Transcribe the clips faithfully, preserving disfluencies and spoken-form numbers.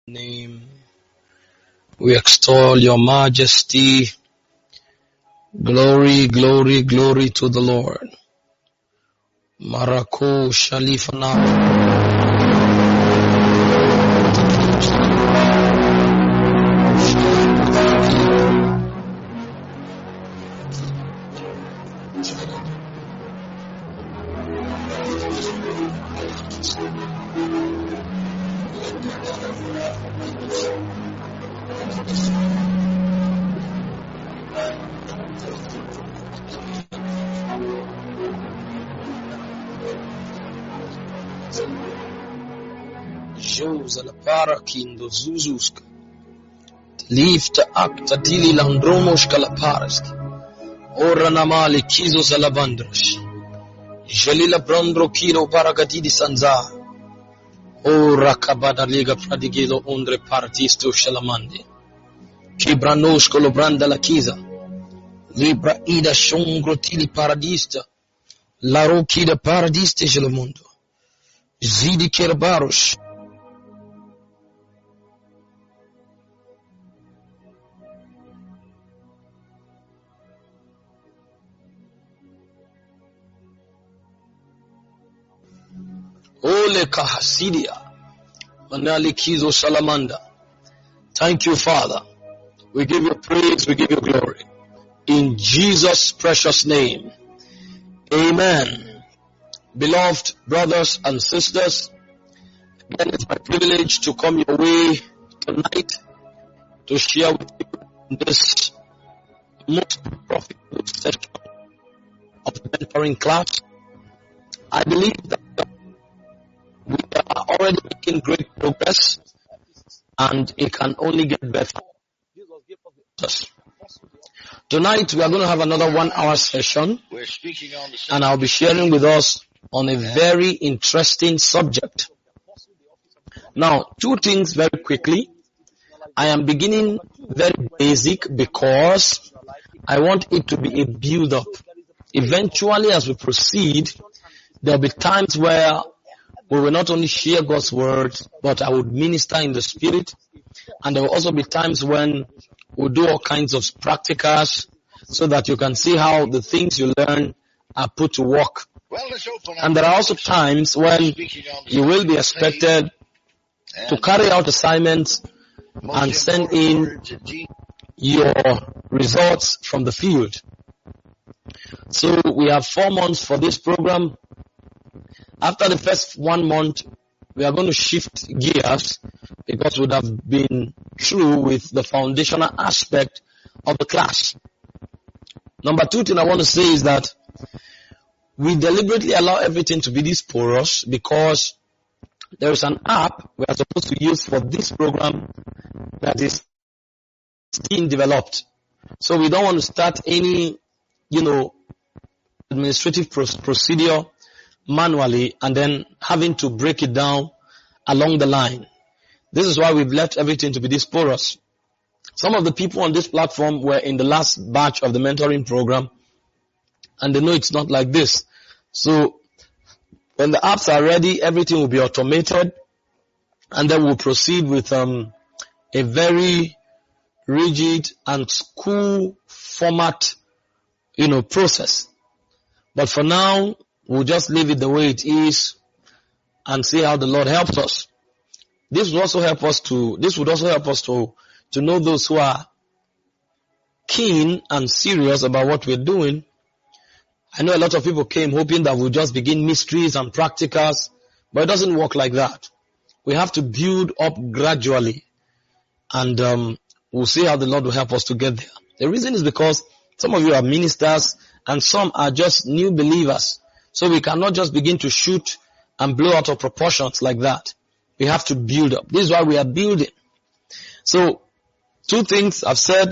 Name. We extol your majesty. Glory, glory, glory to the Lord. Marako Shalifana. Parakindo Zuzuska Lifta Akta Dili Landromos Kalaparaski Ora Namali Kizo Salabandrosh Jalila Brandro Kilo Paragatidi Sanza Ora Kabada Liga Pradigilo Undre Partisto Shalamande Kibranos Colobranda La Chiesa Libra Ida Shongrotili Paradista La Rokida Paradiste Jelamundo Zidi Kerbaros Ole Kahasidia, Manali Kizo Salamanda. Thank you, Father. We give you praise, we give you glory. In Jesus' precious name. Amen. Beloved brothers and sisters, again it's my privilege to come your way tonight to share with you this most profitable session of the mentoring class. I believe that we are already making great progress, and it can only get better. Tonight we are going to have another one-hour session, and I'll be sharing with us on a very interesting subject. Now, two things very quickly. I am beginning very basic because I want it to be a build-up. Eventually, as we proceed, there will be times where we will not only share God's word, but I would minister in the spirit. And there will also be times when we'll do all kinds of practicals so that you can see how the things you learn are put to work. And there are also times when you will be expected to carry out assignments and send in your results from the field. So we have four months for this program. After the first one month, we are going to shift gears because we would have been through with the foundational aspect of the class. Number two thing I want to say is that we deliberately allow everything to be this porous because there is an app we are supposed to use for this program that is being developed. So we don't want to start any, you know, administrative procedure manually and then having to break it down along the line. This is why we've left everything to be this porous. Some of the people on this platform were in the last batch of the mentoring program, and they know it's not like this. So when the apps are ready, everything will be automated, and then we'll proceed with um, a very rigid and school format, you know, process. But for now, we'll just leave it the way it is and see how the Lord helps us. This would also help us to, this would also help us to, to know those who are keen and serious about what we're doing. I know a lot of people came hoping that we'll just begin mysteries and practicals, but it doesn't work like that. We have to build up gradually, and um, we'll see how the Lord will help us to get there. The reason is because some of you are ministers and some are just new believers. So we cannot just begin to shoot and blow out of proportions like that. We have to build up. This is why we are building. So, two things I've said.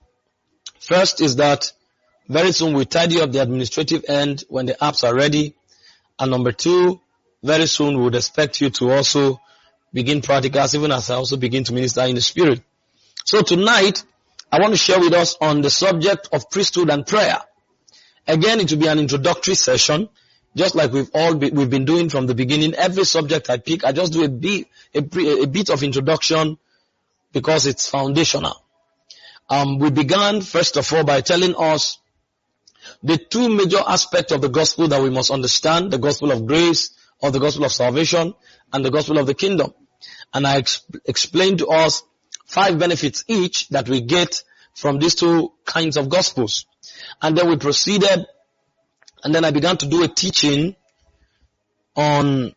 First is that very soon we'll tidy up the administrative end when the apps are ready. And number two, very soon we would expect you to also begin practicals, even as I also begin to minister in the spirit. So tonight, I want to share with us on the subject of priesthood and prayer. Again, it will be an introductory session. Just like we've all be, we've been doing from the beginning, every subject I pick, I just do a bit, a, a bit of introduction because it's foundational. Um, we began first of all by telling us the two major aspects of the gospel that we must understand: the gospel of grace, or the gospel of salvation, and the gospel of the kingdom. And I ex- explained to us five benefits each that we get from these two kinds of gospels. And then we proceeded, and then I began to do a teaching on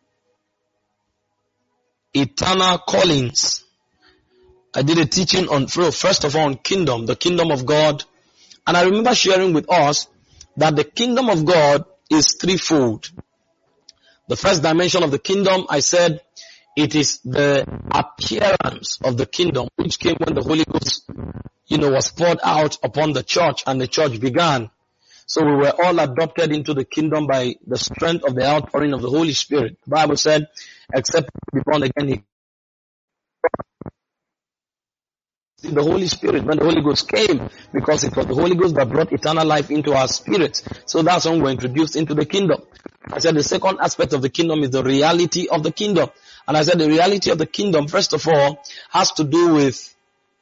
eternal callings. I did a teaching on, first of all, on kingdom, the kingdom of God. And I remember sharing with us that the kingdom of God is threefold. The first dimension of the kingdom, I said, it is the appearance of the kingdom, which came when the Holy Ghost, you know, was poured out upon the church and the church began. So we were all adopted into the kingdom by the strength of the outpouring of the Holy Spirit. The Bible said, except to be born again, he the Holy Spirit, when the Holy Ghost came, because it was the Holy Ghost that brought eternal life into our spirits. So that's when we're introduced into the kingdom. I said the second aspect of the kingdom is the reality of the kingdom. And I said the reality of the kingdom, first of all, has to do with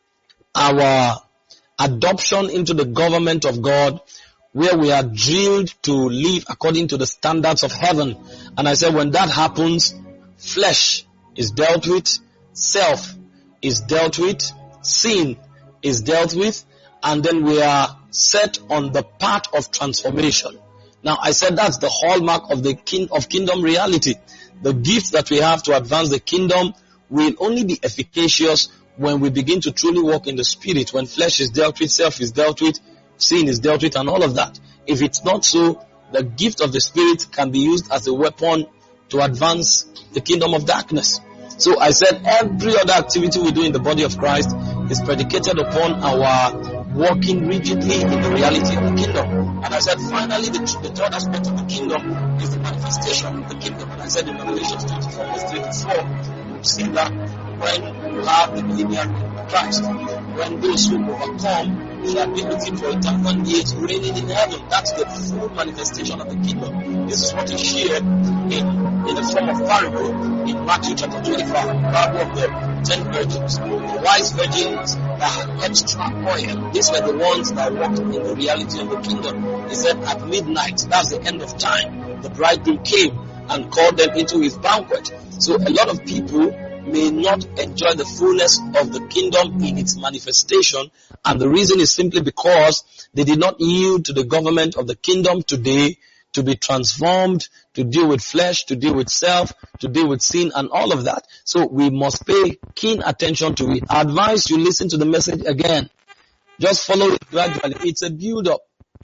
our adoption into the government of God, where we are drilled to live according to the standards of heaven. And I said when that happens, flesh is dealt with, self is dealt with, sin is dealt with, and then we are set on the path of transformation. Now, I said that's the hallmark of the king of kingdom reality. The gift that we have to advance the kingdom will only be efficacious when we begin to truly walk in the spirit, when flesh is dealt with, self is dealt with, sin is dealt with, and all of that. If it's not so, the gift of the spirit can be used as a weapon to advance the kingdom of darkness. So I said every other activity we do in the body of Christ is predicated upon our walking rigidly in the reality of the kingdom. And I said finally the, the third aspect of the kingdom is the manifestation of the kingdom. And I said in Revelation twenty-four verse three to four, we've seen that when you have the millennial reign of Christ, when those who overcome shall be looking for eternal years reigning in heaven. That's the full manifestation of the kingdom. This is what is shared in, in the form of parable in Matthew chapter twenty-five, parable of the ten virgins. The wise virgins that had extra oil, these were the ones that walked in the reality of the kingdom. He said at midnight, that's the end of time, the bridegroom came and called them into his banquet. So a lot of people may not enjoy the fullness of the kingdom in its manifestation, and the reason is simply because they did not yield to the government of the kingdom today to be transformed, to deal with flesh, to deal with self, to deal with sin and all of that. So we must pay keen attention to it. I advise you listen to the message again. Just follow it gradually. It's a build-up.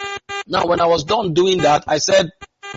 Now when I was done doing that, I said,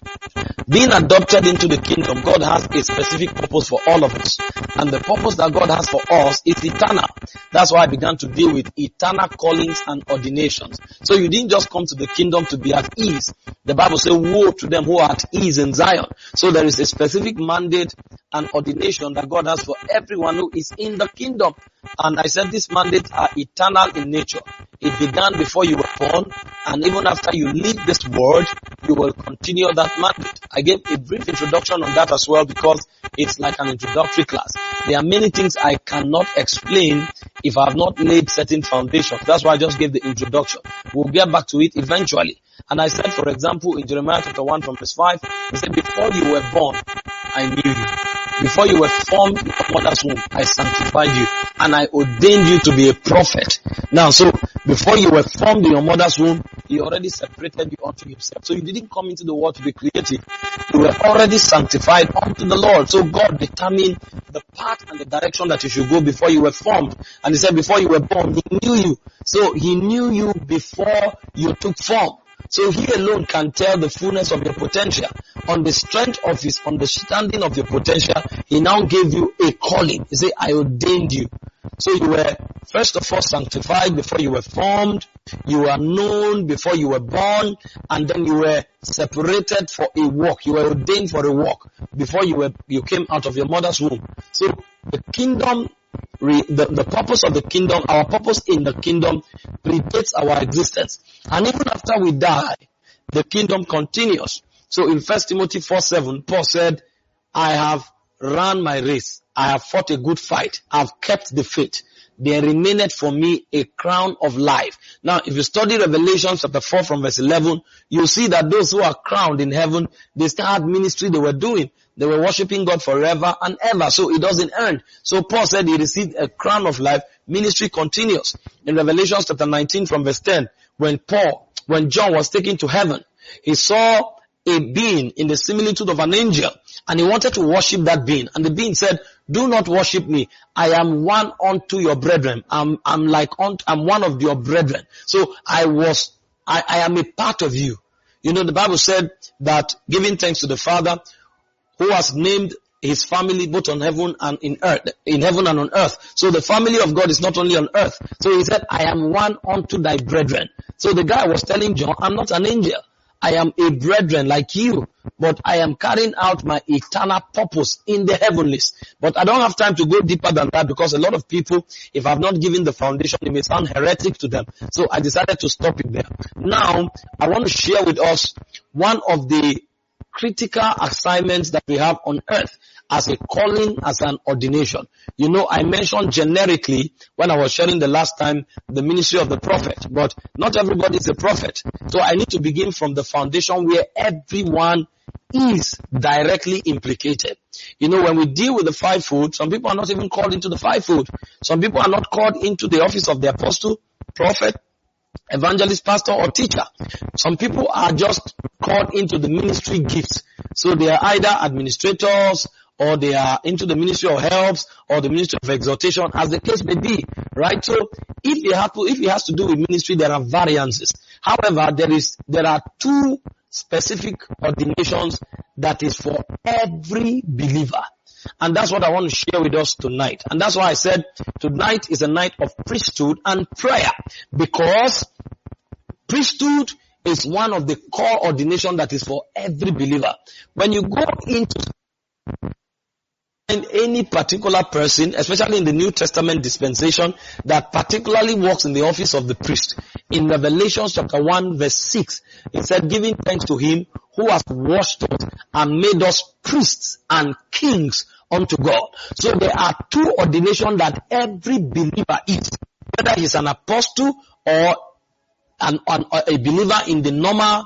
being adopted into the kingdom, God has a specific purpose for all of us. And the purpose that God has for us is eternal. That's why I began to deal with eternal callings and ordinations. So you didn't just come to the kingdom to be at ease. The Bible says, woe to them who are at ease in Zion. So there is a specific mandate and ordination that God has for everyone who is in the kingdom. And I said these mandates are eternal in nature. It began before you were born, and even after you leave this world, you will continue that mandate. I gave a brief introduction on that as well because it's like an introductory class. There are many things I cannot explain if I have not laid certain foundations. That's why I just gave the introduction. We'll get back to it eventually. And I said, for example, in Jeremiah chapter one from verse five, he said, before you were born, I knew you. Before you were formed in your mother's womb, I sanctified you and I ordained you to be a prophet. Now, so before you were formed in your mother's womb, he already separated you unto himself. So you didn't come into the world to be creative. You were already sanctified unto the Lord. So God determined the path and the direction that you should go before you were formed. And he said before you were born, he knew you. So he knew you before you took form. So he alone can tell the fullness of your potential. On the strength of his understanding of your potential, he now gave you a calling. He said, I ordained you. So you were first of all sanctified before you were formed. You were known before you were born. And then you were separated for a work. You were ordained for a work before you were you came out of your mother's womb. So the kingdom, the, the purpose of the kingdom, our purpose in the kingdom predates our existence. And even after we die, the kingdom continues. So in First Timothy four seven, Paul said, I have run my race. I have fought a good fight. I have kept the faith. There remaineth for me a crown of life. Now, if you study Revelation chapter four from verse eleven, you'll see that those who are crowned in heaven, they still had ministry they were doing. They were worshiping God forever and ever. So it doesn't end. So Paul said he received a crown of life. Ministry continues. In Revelation chapter nineteen from verse ten, when Paul, when John was taken to heaven, he saw a being in the similitude of an angel, and he wanted to worship that being. And the being said, do not worship me. I am one unto your brethren. I'm, I'm like, unto, I'm one of your brethren. So I was, I, I am a part of you. You know, the Bible said that giving thanks to the Father who has named his family both on heaven and in earth, in heaven and on earth. So the family of God is not only on earth. So he said, I am one unto thy brethren. So the guy was telling John, I'm not an angel. I am a brethren like you, but I am carrying out my eternal purpose in the heavenlies. But I don't have time to go deeper than that, because a lot of people, if I've not given the foundation, it may sound heretic to them. So I decided to stop it there. Now, I want to share with us one of the critical assignments that we have on earth as a calling, as an ordination. You know, I mentioned generically when I was sharing the last time the ministry of the prophet, but not everybody is a prophet. So I need to begin from the foundation where everyone is directly implicated. You know, when we deal with the fivefold, some people are not even called into the fivefold. Some people are not called into the office of the apostle, prophet, evangelist, pastor, or teacher. Some people are just called into the ministry gifts. So they are either administrators, or they are into the ministry of helps, or the ministry of exhortation, as the case may be, right? So if it has to, if it has to do with ministry, there are variances. However, there is, there are two specific ordinations that is for every believer. And that's what I want to share with us tonight. And that's why I said tonight is a night of priesthood and prayer, because priesthood is one of the core ordination that is for every believer. When you go into any particular person, especially in the New Testament dispensation, that particularly works in the office of the priest, in Revelation chapter one verse six, it said, giving thanks to him who has washed us and made us priests and kings unto God. So there are two ordinations that every believer is, whether he's an apostle or an, an, a believer in the normal,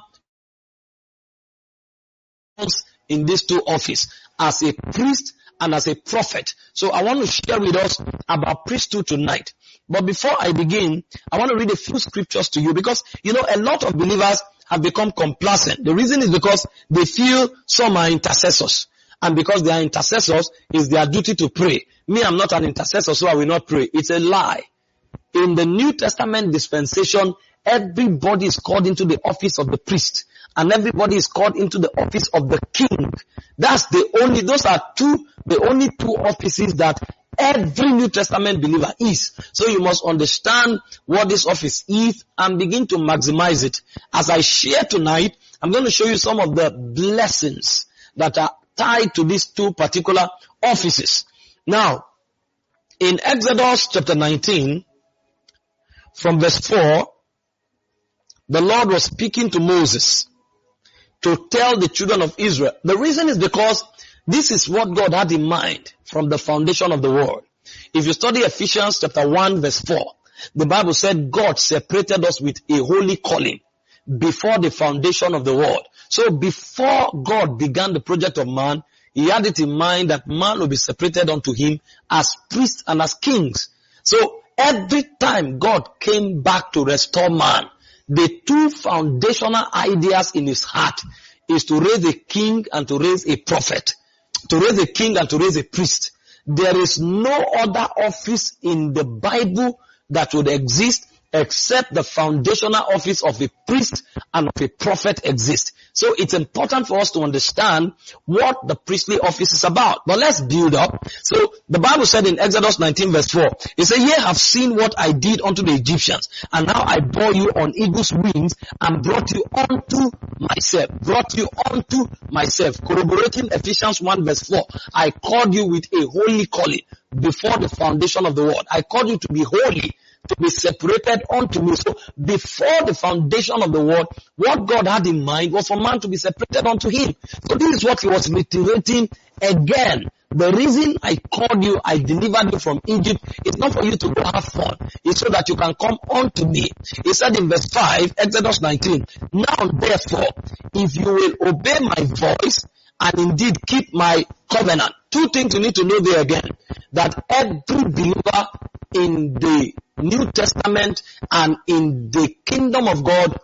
in these two offices, as a priest and as a prophet. So I want to share with us about priesthood tonight. But before I begin, I want to read a few scriptures to you, because, you know, a lot of believers have become complacent. The reason is because they feel some are intercessors. And because they are intercessors, it's their duty to pray. Me, I'm not an intercessor, so I will not pray. It's a lie. In the New Testament dispensation, everybody is called into the office of the priest, and everybody is called into the office of the king. That's the only, those are two, the only two offices that every New Testament believer is. So you must understand what this office is and begin to maximize it. As I share tonight, I'm going to show you some of the blessings that are tied to these two particular offices. Now, in Exodus chapter nineteen, from verse four, the Lord was speaking to Moses to tell the children of Israel. The reason is because this is what God had in mind from the foundation of the world. If you study Ephesians chapter one verse four, the Bible said God separated us with a holy calling before the foundation of the world. So before God began the project of man, he had it in mind that man will be separated unto him as priests and as kings. So every time God came back to restore man, the two foundational ideas in his heart is to raise a king and to raise a prophet. To raise a king and to raise a priest. There is no other office in the Bible that would exist except the foundational office of a priest and of a prophet exists. So it's important for us to understand what the priestly office is about. But let's build up. So the Bible said in Exodus nineteen verse four, it said, ye have seen what I did unto the Egyptians, and now I bore you on eagle's wings and brought you unto myself. Brought you unto myself. Corroborating Ephesians one verse four, I called you with a holy calling before the foundation of the world. I called you to be holy, to be separated unto me. So before the foundation of the world, what God had in mind was for man to be separated unto him. So this is what he was reiterating again. The reason I called you, I delivered you from Egypt, is not for you to go have fun. It's so that you can come unto me. He said in verse five, Exodus nineteen, now therefore, if you will obey my voice and indeed keep my covenant. Two things you need to know there again. That every believer in the New Testament and in the kingdom of God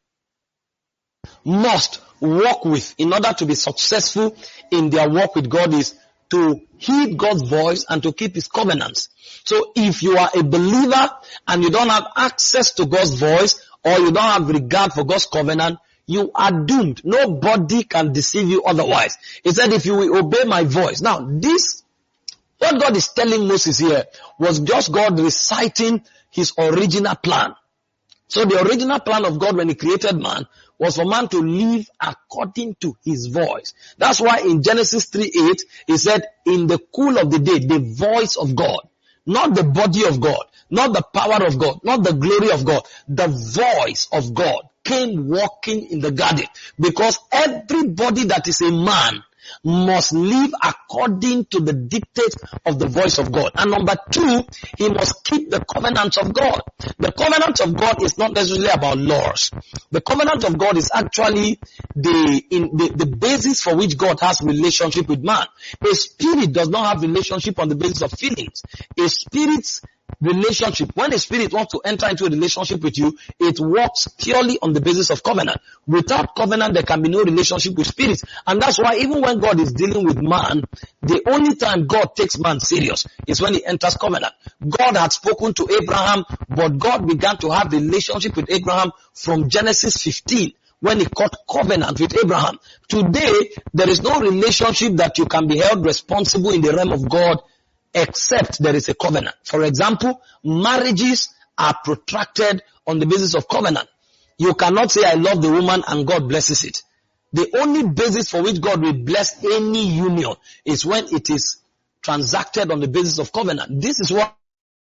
must walk with in order to be successful in their walk with God is to heed God's voice and to keep his covenants. So if you are a believer and you don't have access to God's voice or you don't have regard for God's covenant, you are doomed. Nobody can deceive you otherwise. He said, if you will obey my voice. Now this, what God is telling Moses here was just God reciting his original plan. So the original plan of God when he created man was for man to live according to his voice. That's why in Genesis three eight, he said, in the cool of the day, the voice of God, not the body of God, not the power of God, not the glory of God, the voice of God came walking in the garden, because everybody that is a man must live according to the dictates of the voice of God. And number two, he must keep the covenants of God. The covenant of God is not necessarily about laws. The covenant of God is actually the, in the, the basis for which God has relationship with man. A spirit does not have relationship on the basis of feelings. A spirit's relationship, when a spirit wants to enter into a relationship with you, it works purely on the basis of covenant. Without covenant, there can be no relationship with spirits. And that's why even when God is dealing with man, the only time God takes man serious is when he enters covenant. God had spoken to Abraham, but God began to have relationship with Abraham from Genesis fifteen. When he cut covenant with Abraham. Today, there is no relationship that you can be held responsible in the realm of God except there is a covenant. For example, marriages are protracted on the basis of covenant. You cannot say, I love the woman and God blesses it. The only basis for which God will bless any union is when it is transacted on the basis of covenant. This is why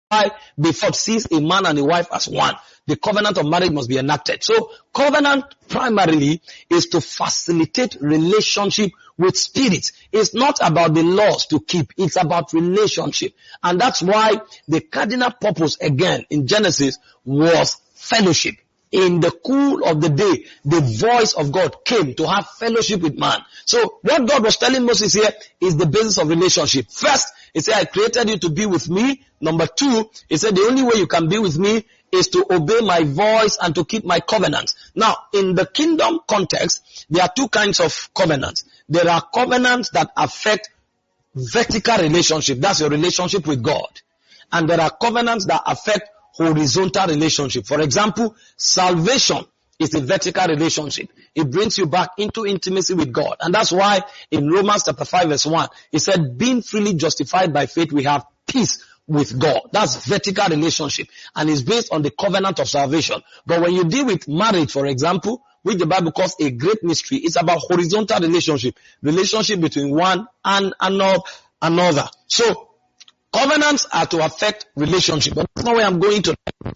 before sees a man and a wife as one, the covenant of marriage must be enacted. So covenant primarily is to facilitate relationship with spirits. It's not about the laws to keep. It's about relationship. And that's why the cardinal purpose again in Genesis was fellowship. In the cool of the day, the voice of God came to have fellowship with man. So what God was telling Moses here is the basis of relationship. First, he said, I created you to be with me. Number two, he said, the only way you can be with me is to obey my voice and to keep my covenants. Now, in the kingdom context, there are two kinds of covenants. There are covenants that affect vertical relationship. That's your relationship with God. And there are covenants that affect horizontal relationship. For example, salvation is a vertical relationship. It brings you back into intimacy with God. And that's why in Romans chapter five verse one, it said, being freely justified by faith, we have peace with God. That's vertical relationship. And it's based on the covenant of salvation. But when you deal with marriage, for example, which the Bible calls a great mystery, it's about horizontal relationship. Relationship between one and another. So, covenants are to affect relationship. But that's not where I'm going to.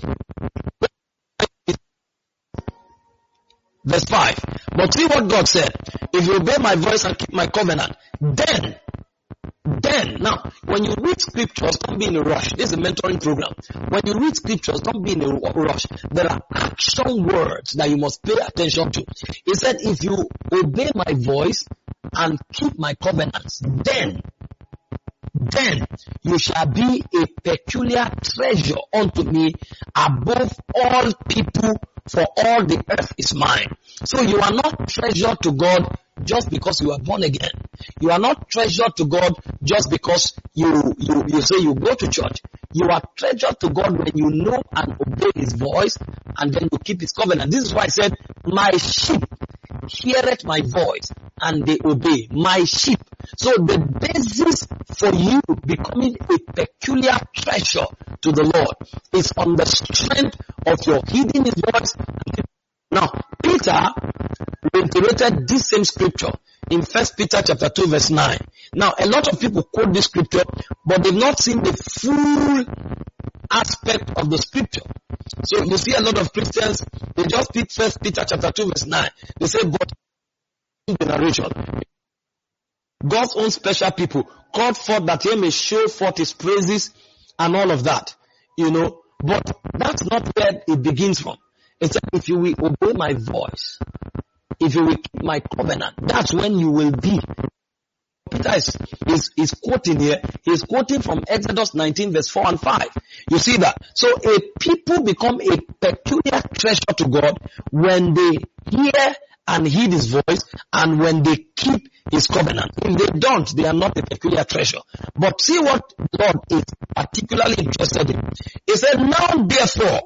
Verse five. But see what God said. If you obey my voice and keep my covenant, then, then, now, when you read scriptures, don't be in a rush. This is a mentoring program. When you read scriptures, don't be in a rush. There are action words that you must pay attention to. He said, if you obey my voice and keep my covenants, then, then you shall be a peculiar treasure unto me above all people, for all the earth is mine. So you are not treasure to God just because you are born again. You are not treasure to God just because you, you, you say you go to church. You are treasure to God when you know and obey his voice and then you keep his covenant. This is why I said, my sheep heareth my voice and they obey. My sheep. So the basis for you becoming a peculiar treasure to the Lord is on the strength of your heeding his voice. Now, Peter reiterated this same scripture in First Peter chapter two verse nine. Now, a lot of people quote this scripture, but they've not seen the full aspect of the scripture. So you see a lot of Christians, they just pick First Peter chapter two verse nine. They say, but generation, God's own special people, called forth that he may show forth his praises and all of that, you know. But that's not where it begins from. It's like, if you will obey my voice, if you will keep my covenant, that's when you will be. Peter is, is, is quoting here, he's quoting from Exodus nineteen verse four and five. You see that? So a people become a peculiar treasure to God when they hear and heed his voice, and when they keep his covenant. If they don't, they are not a peculiar treasure. But see what God is particularly interested in. He said, now therefore,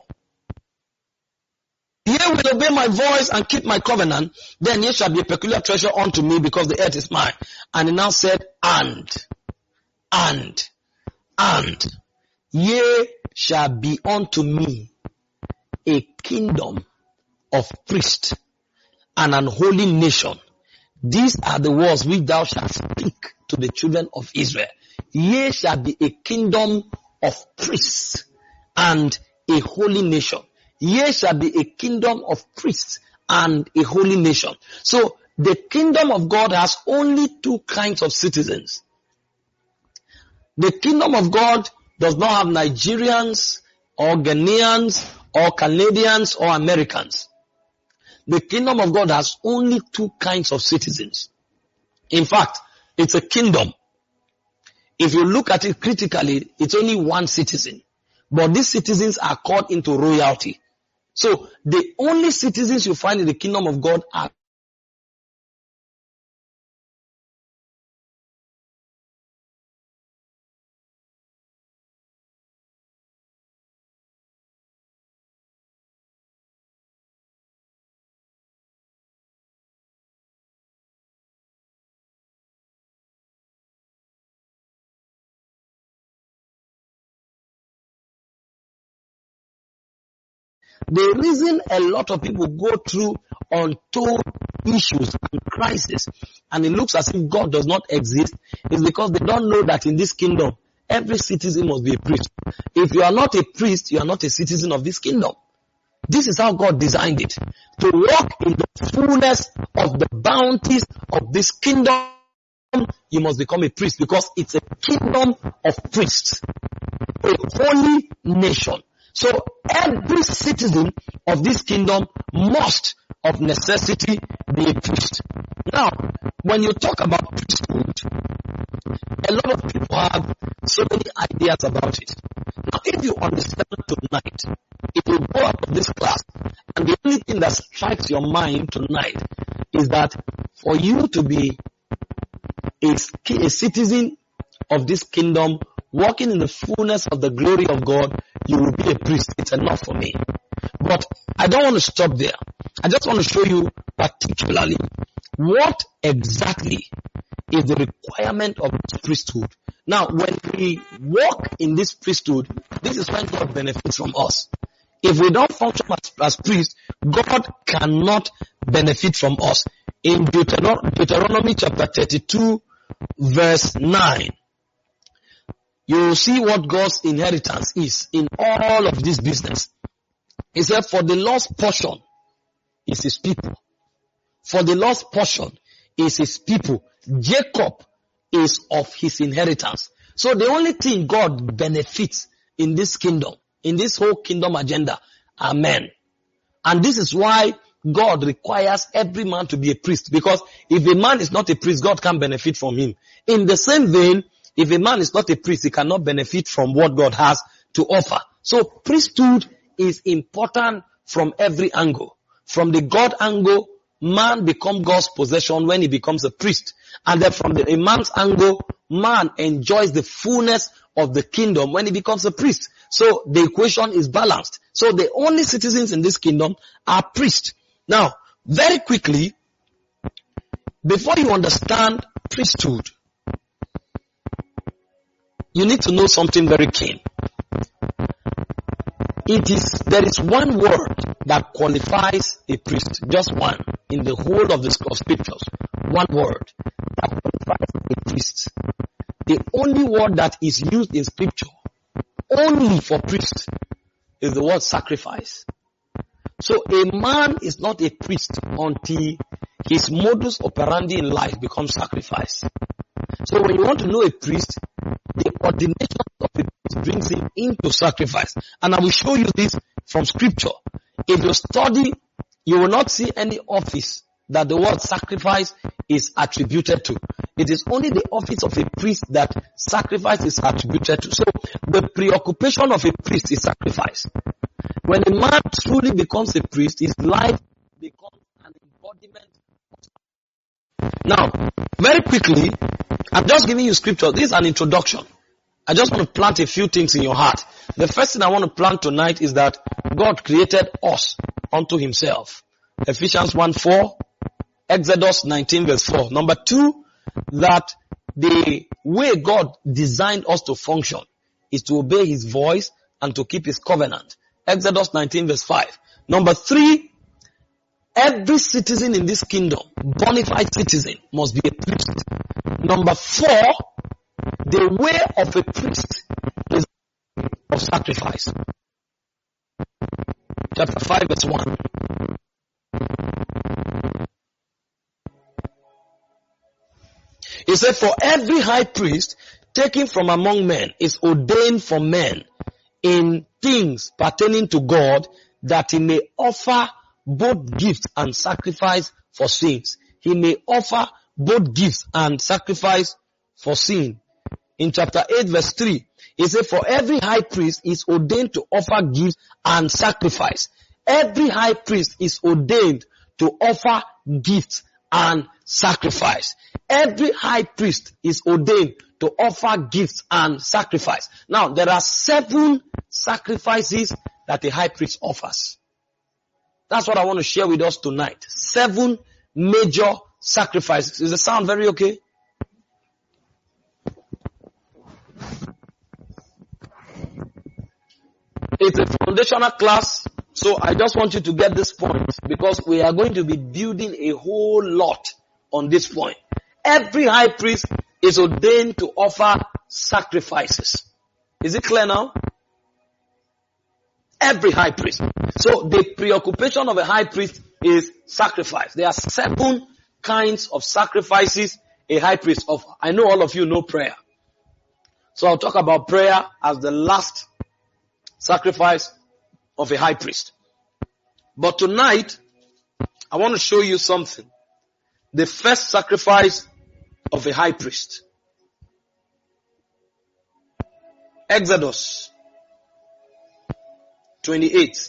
ye will obey my voice and keep my covenant, then ye shall be a peculiar treasure unto me, because the earth is mine. And he now said, and, and, and, ye shall be unto me a kingdom of priests and an holy nation. These are the words which thou shalt speak to the children of Israel. Ye shall be a kingdom of priests and a holy nation. Ye shall be a kingdom of priests and a holy nation. So the kingdom of God has only two kinds of citizens. The kingdom of God does not have Nigerians or Ghanaians or Canadians or Americans. The kingdom of God has only two kinds of citizens. In fact, it's a kingdom. If you look at it critically, it's only one citizen. But these citizens are called into royalty. So the only citizens you find in the kingdom of God are the reason a lot of people go through untold issues and crises, and it looks as if God does not exist, is because they don't know that in this kingdom, every citizen must be a priest. If you are not a priest, you are not a citizen of this kingdom. This is how God designed it. To walk in the fullness of the bounties of this kingdom, you must become a priest, because it's a kingdom of priests, a holy nation. So every citizen of this kingdom must of necessity be a priest. Now, when you talk about priesthood, a lot of people have so many ideas about it. Now, if you understand tonight, if you go out of this class, and the only thing that strikes your mind tonight is that for you to be a, a citizen of this kingdom, walking in the fullness of the glory of God, you will be a priest. It's enough for me. But I don't want to stop there. I just want to show you particularly what exactly is the requirement of this priesthood. Now, when we walk in this priesthood, this is when God benefits from us. If we don't function as, as priests, God cannot benefit from us. In Deuteron- Deuteronomy chapter thirty-two, verse nine, you will see what God's inheritance is in all of this business. He said, for the Lord's portion is his people. For the Lord's portion is his people. Jacob is of his inheritance. So the only thing God benefits in this kingdom, in this whole kingdom agenda, are men. And this is why God requires every man to be a priest. Because if a man is not a priest, God can't benefit from him. In the same vein, if a man is not a priest, he cannot benefit from what God has to offer. So priesthood is important from every angle. From the God angle, man becomes God's possession when he becomes a priest. And then from the a man's angle, man enjoys the fullness of the kingdom when he becomes a priest. So the equation is balanced. So the only citizens in this kingdom are priests. Now, very quickly, before you understand priesthood, you need to know something very keen. It is, there is one word that qualifies a priest, just one, in the whole of the scriptures. One word that qualifies a priest. The only word that is used in scripture only for priests is the word sacrifice. So a man is not a priest until his modus operandi in life becomes sacrifice. So when you want to know a priest, the ordination of a priest brings him into sacrifice. And I will show you this from scripture. If you study, you will not see any office that the word sacrifice is attributed to. It is only the office of a priest that sacrifice is attributed to. So the preoccupation of a priest is sacrifice. When a man truly becomes a priest, his life becomes an embodiment. Now, very quickly, I'm just giving you scripture. This is an introduction. I just want to plant a few things in your heart. The first thing I want to plant tonight is that God created us unto himself. Ephesians one four, Exodus nineteen verse four. Number two, that the way God designed us to function is to obey his voice and to keep his covenant. Exodus nineteen verse five. Number three, every citizen in this kingdom, bona fide citizen, must be a priest. Number four, the way of a priest is of sacrifice. Chapter five verse one. He said, for every high priest taken from among men is ordained for men in things pertaining to God, that he may offer both gifts and sacrifice for sins. He may offer both gifts and sacrifice for sin. In chapter eight verse three, he said, for every high priest is ordained to offer gifts and sacrifice. Every high priest is ordained to offer gifts and sacrifice. Every high priest is ordained to offer gifts and sacrifice. Now, there are seven sacrifices that a high priest offers. That's what I want to share with us tonight. Seven major sacrifices. Is the sound very okay? It's a foundational class, so I just want you to get this point, because we are going to be building a whole lot on this point. Every high priest is ordained to offer sacrifices. Is it clear now? Every high priest. So the preoccupation of a high priest is sacrifice. There are seven kinds of sacrifices a high priest offers. I know all of you know prayer. So I'll talk about prayer as the last sacrifice of a high priest. But tonight, I want to show you something. The first sacrifice of a high priest. Exodus twenty-eight.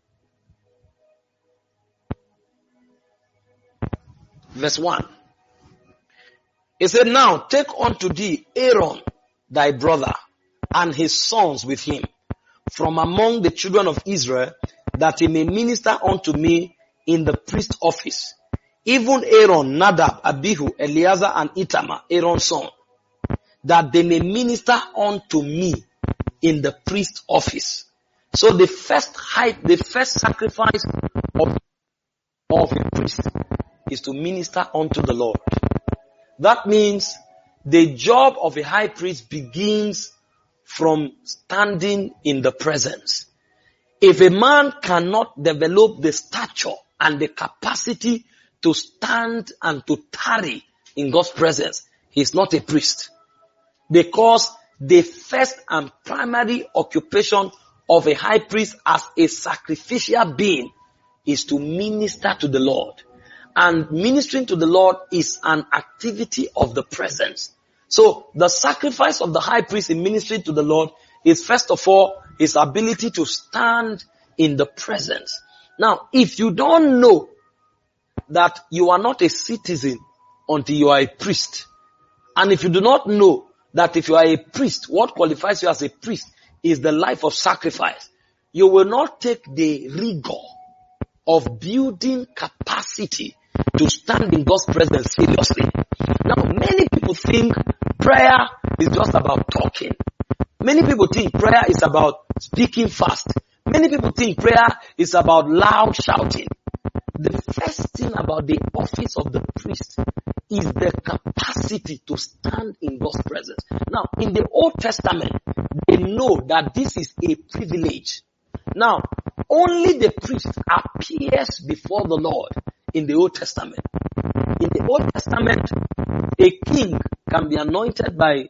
Verse one. It said, now take unto thee Aaron thy brother and his sons with him from among the children of Israel, that he may minister unto me in the priest office. Even Aaron, Nadab, Abihu, Eleazar, and Itamar, Aaron's son, that they may minister unto me in the priest office. So the first high, the first sacrifice of, of a priest is to minister unto the Lord. That means the job of a high priest begins from standing in the presence. If a man cannot develop the stature and the capacity to stand and to tarry in God's presence, he is not a priest. Because the first and primary occupation of a high priest as a sacrificial being is to minister to the Lord. And ministering to the Lord is an activity of the presence. So the sacrifice of the high priest in ministry to the Lord is first of all his ability to stand in the presence. Now, if you don't know that you are not a citizen until you are a priest, and if you do not know that if you are a priest, what qualifies you as a priest is the life of sacrifice, you will not take the rigor of building capacity to stand in God's presence seriously. Now, many people think prayer is just about talking. Many people think prayer is about speaking fast. Many people think prayer is about loud shouting. The first thing about the office of the priest is the capacity to stand in God's presence. Now, in the Old Testament, they know that this is a privilege. Now, only the priest appears before the Lord in the Old Testament. In the Old Testament, a king can be anointed by,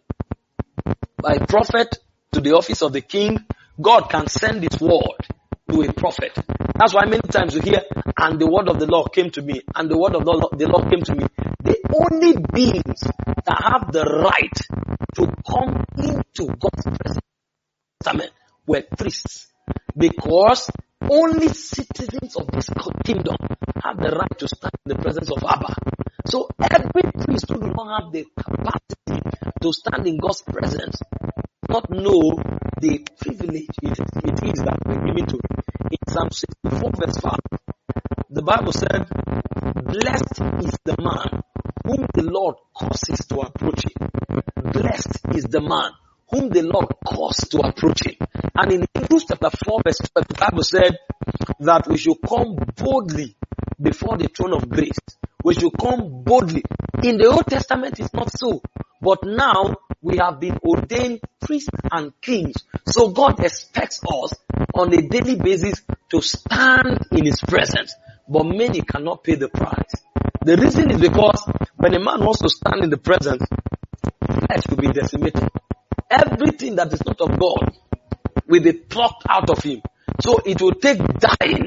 by a prophet to the office of the king. God can send his word to a prophet. That's why many times you hear, and the word of the Lord came to me, and the word of the Lord, the Lord came to me. The only beings that have the right to come into God's presence were priests. Because only citizens of this kingdom have the right to stand in the presence of Abba. So every priest who do not have the capacity to stand in God's presence does not know the privilege it, it is that we're giving to him. In Psalm sixty-four verse five, the Bible said, "Blessed is the man whom the Lord causes to approach him." Blessed is the man whom the Lord caused to approach him. And in Hebrews chapter four verse twelve, the Bible said that we should come boldly before the throne of grace. We should come boldly. In the Old Testament, it's not so. But now, we have been ordained priests and kings. So God expects us on a daily basis to stand in his presence. But many cannot pay the price. The reason is because when a man wants to stand in the presence, flesh will be decimated. Everything that is not of God will be plucked out of him. So it will take dying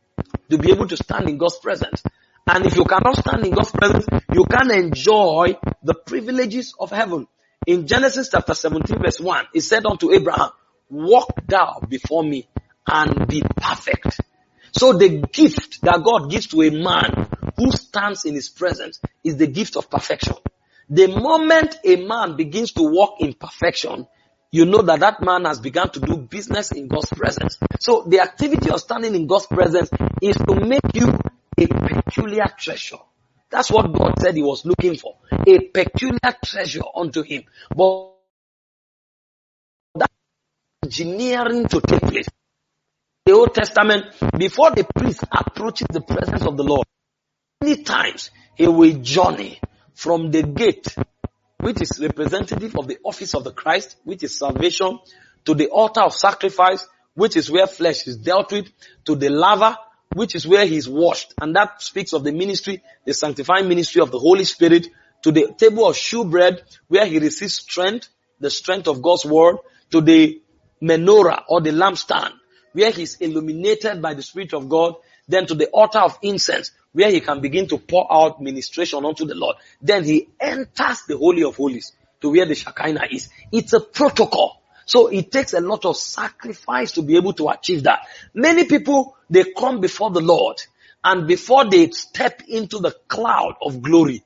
to be able to stand in God's presence. And if you cannot stand in God's presence, you can't enjoy the privileges of heaven. In Genesis chapter seventeen verse one, it said unto Abraham, "Walk thou before me and be perfect." So the gift that God gives to a man who stands in his presence is the gift of perfection. The moment a man begins to walk in perfection, you know that that man has begun to do business in God's presence. So the activity of standing in God's presence is to make you a peculiar treasure. That's what God said he was looking for. A peculiar treasure unto him. But that engineering to take place. The Old Testament, before the priest approaches the presence of the Lord, many times he will journey from the gate, which is representative of the office of the Christ, which is salvation, to the altar of sacrifice, which is where flesh is dealt with, to the laver, which is where he's washed. And that speaks of the ministry, the sanctifying ministry of the Holy Spirit, to the table of shewbread, where he receives strength, the strength of God's word, to the menorah or the lampstand, where he's illuminated by the Spirit of God, then to the altar of incense, where he can begin to pour out ministration unto the Lord. Then he enters the Holy of Holies, to where the Shekinah is. It's a protocol. So it takes a lot of sacrifice to be able to achieve that. Many people, they come before the Lord, and before they step into the cloud of glory,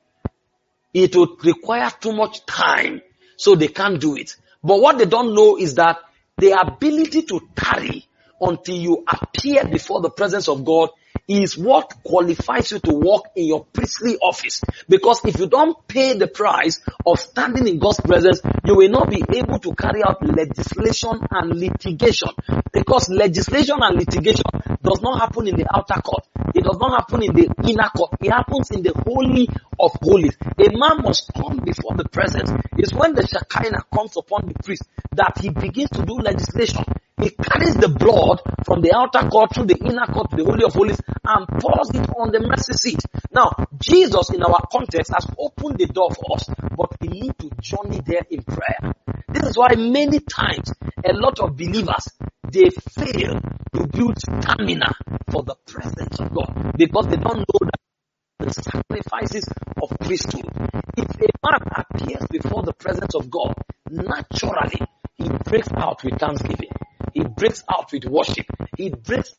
it would require too much time, so they can't do it. But what they don't know is that the ability to tarry until you appear before the presence of God is what qualifies you to walk in your priestly office. Because if you don't pay the price of standing in God's presence, you will not be able to carry out legislation and litigation. Because legislation and litigation does not happen in the outer court. It does not happen in the inner court. It happens in the Holy of Holies. A man must come before the presence. It's when the Shekinah comes upon the priest that he begins to do legislation. He carries the blood from the outer court through the inner court to the Holy of Holies and pours it on the mercy seat. Now, Jesus in our context has opened the door for us, but we need to journey there in prayer. This is why many times a lot of believers, they fail to build stamina for the presence of God because they don't know that the sacrifices of priesthood. If a man appears before the presence of God, naturally he breaks out with thanksgiving. He breaks out with worship. He breaks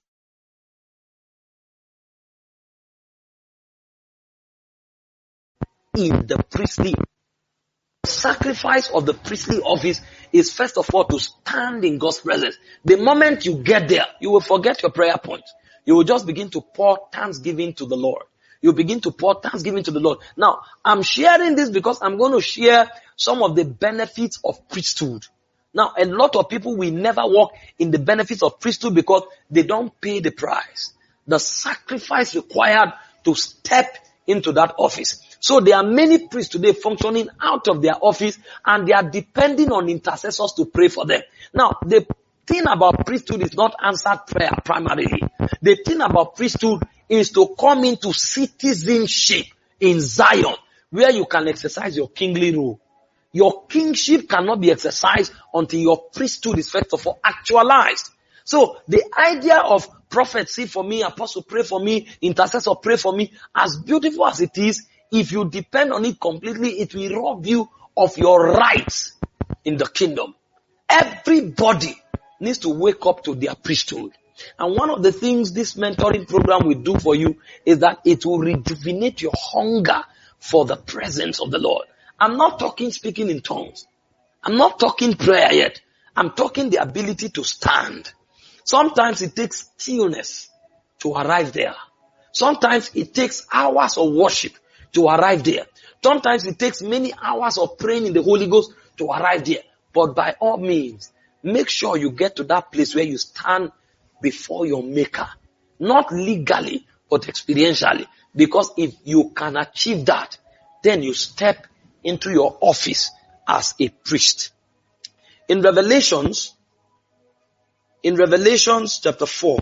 in the priestly. Sacrifice of the priestly office is first of all to stand in God's presence. The moment you get there, you will forget your prayer point. You will just begin to pour thanksgiving to the Lord. You begin to pour thanksgiving to the Lord. Now, I'm sharing this because I'm going to share some of the benefits of priesthood. Now, a lot of people will never walk in the benefits of priesthood because they don't pay the price. The sacrifice required to step into that office. So there are many priests today functioning out of their office, and they are depending on intercessors to pray for them. Now, the thing about priesthood is not answered prayer primarily. The thing about priesthood is to come into citizenship in Zion, where you can exercise your kingly rule. Your kingship cannot be exercised until your priesthood is first of all actualized. So the idea of prophecy for me, apostle pray for me, intercessor pray for me, as beautiful as it is, if you depend on it completely, it will rob you of your rights in the kingdom. Everybody needs to wake up to their priesthood. And one of the things this mentoring program will do for you is that it will rejuvenate your hunger for the presence of the Lord. I'm not talking speaking in tongues. I'm not talking prayer yet. I'm talking the ability to stand. Sometimes it takes stillness to arrive there. Sometimes it takes hours of worship to arrive there. Sometimes it takes many hours of praying in the Holy Ghost to arrive there. But by all means, make sure you get to that place where you stand before your Maker. Not legally, but experientially. Because if you can achieve that, then you step into your office as a priest. In Revelations, in Revelations chapter four,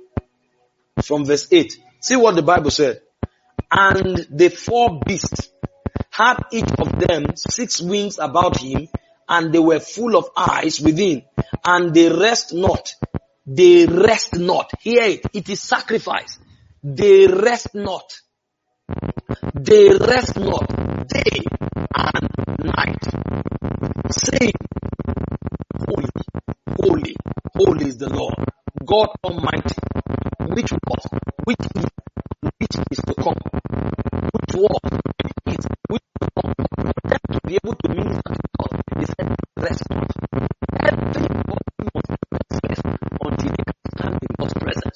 from verse eight, see what the Bible said. And the four beasts had each of them six wings about him, and they were full of eyes within, and they rest not. They rest not. Hear it. It is sacrifice. They rest not. They rest not day and night, saying, Holy, holy, holy is the Lord, God Almighty, which was, which is, which is to come, which was, which is, which is to come. For them to be able to minister to God, they said, rest not. Everybody must rest until they can stand in God's presence.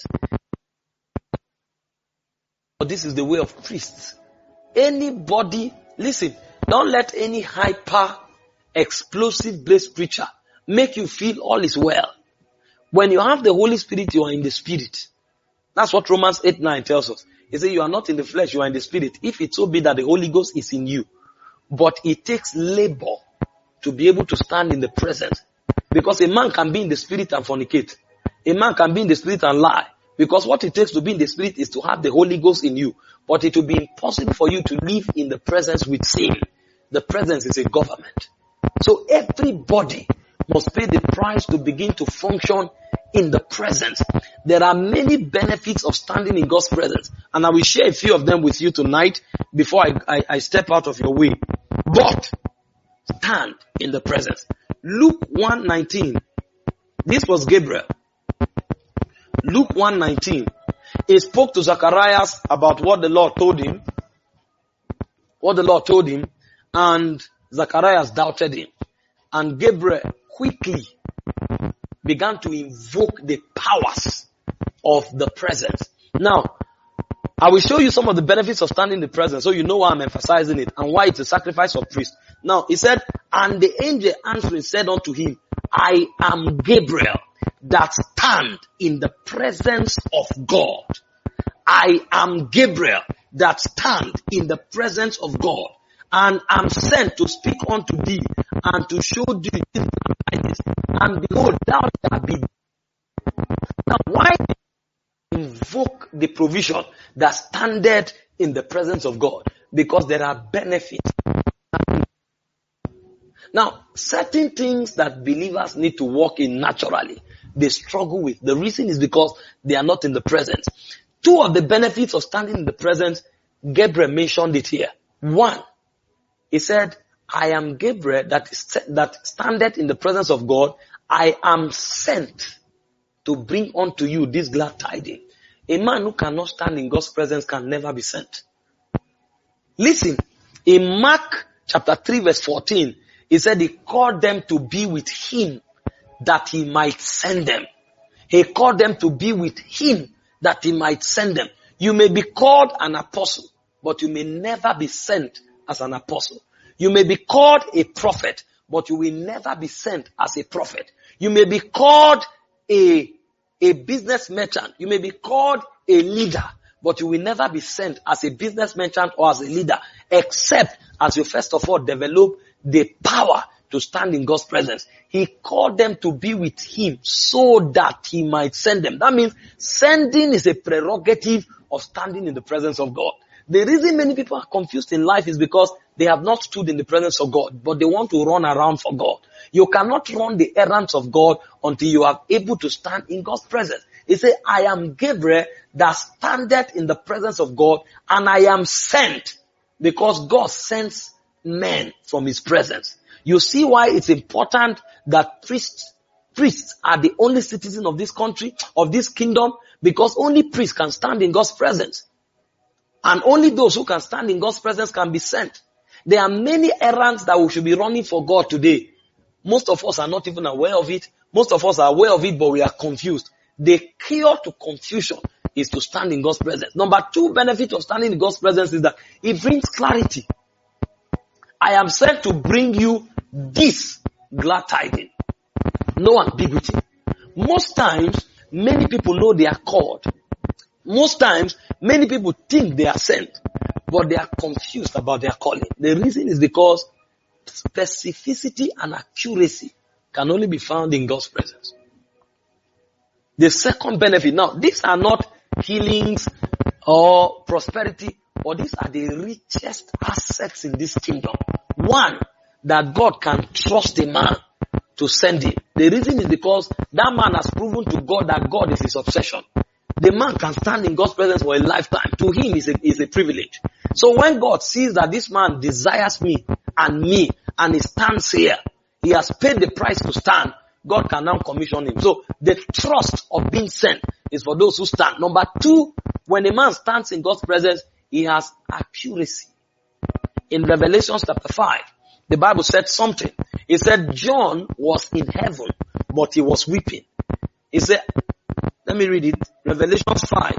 But this is the way of priests. Anybody, listen, don't let any hyper, explosive blaze preacher make you feel all is well. When you have the Holy Spirit, you are in the Spirit. That's what Romans eight nine tells us. It says you are not in the flesh, you are in the Spirit. If it so be that the Holy Ghost is in you. But it takes labor to be able to stand in the presence. Because a man can be in the Spirit and fornicate. A man can be in the Spirit and lie. Because what it takes to be in the Spirit is to have the Holy Ghost in you. But it will be impossible for you to live in the presence with sin. The presence is a government. So everybody must pay the price to begin to function in the presence. There are many benefits of standing in God's presence. And I will share a few of them with you tonight before I, I, I step out of your way. But stand in the presence. Luke one nineteen. This was Gabriel. Luke one nineteen. He spoke to Zacharias about what the Lord told him. What the Lord told him. And Zacharias doubted him. And Gabriel quickly began to invoke the powers of the presence. Now, I will show you some of the benefits of standing in the presence so you know why I'm emphasizing it and why it's a sacrifice of priest. Now, he said, and the angel answering said unto him, I am Gabriel that stand in the presence of God. I am Gabriel that stand in the presence of God, and am sent to speak unto thee and to show thee this brightness. And behold, thou shalt be. Now, why invoke the provision that standeth in the presence of God? Because there are benefits. Now, certain things that believers need to walk in naturally, they struggle with. The reason is because they are not in the presence. Two of the benefits of standing in the presence, Gabriel mentioned it here. One, he said, I am Gabriel that is, that standeth in the presence of God. I am sent to bring unto you this glad tidings. A man who cannot stand in God's presence can never be sent. Listen, in Mark chapter three verse fourteen, he said he called them to be with him that he might send them. He called them to be with him that he might send them. You may be called an apostle, but you may never be sent as an apostle. You may be called a prophet, but you will never be sent as a prophet. You may be called a, a business merchant. You may be called a leader, but you will never be sent as a business merchant or as a leader, except as you first of all develop the power to stand in God's presence. He called them to be with him so that he might send them. That means sending is a prerogative of standing in the presence of God. The reason many people are confused in life is because they have not stood in the presence of God, but they want to run around for God. You cannot run the errands of God until you are able to stand in God's presence. He said, I am Gabriel that standeth in the presence of God, and I am sent, because God sends men from his presence. You see why it's important that priests, priests are the only citizen of this country, of this kingdom, because only priests can stand in God's presence. And only those who can stand in God's presence can be sent. There are many errands that we should be running for God today. Most of us are not even aware of it. Most of us are aware of it, but we are confused. The cure to confusion is to stand in God's presence. Number two benefit of standing in God's presence is that it brings clarity. I am sent to bring you this glad tidings. No ambiguity. Most times, many people know they are called. Most times, many people think they are sent, but they are confused about their calling. The reason is because specificity and accuracy can only be found in God's presence. The second benefit, now, these are not healings or prosperity, but these are the richest assets in this kingdom. One, that God can trust a man to send him. The reason is because that man has proven to God that God is his obsession. The man can stand in God's presence for a lifetime. To him is a, is a privilege. So when God sees that this man desires me and me, and he stands here, he has paid the price to stand, God can now commission him. So the trust of being sent is for those who stand. Number two, when a man stands in God's presence, he has accuracy. In Revelation chapter five, the Bible said something. It said John was in heaven, but he was weeping. He said, let me read it. Revelation five,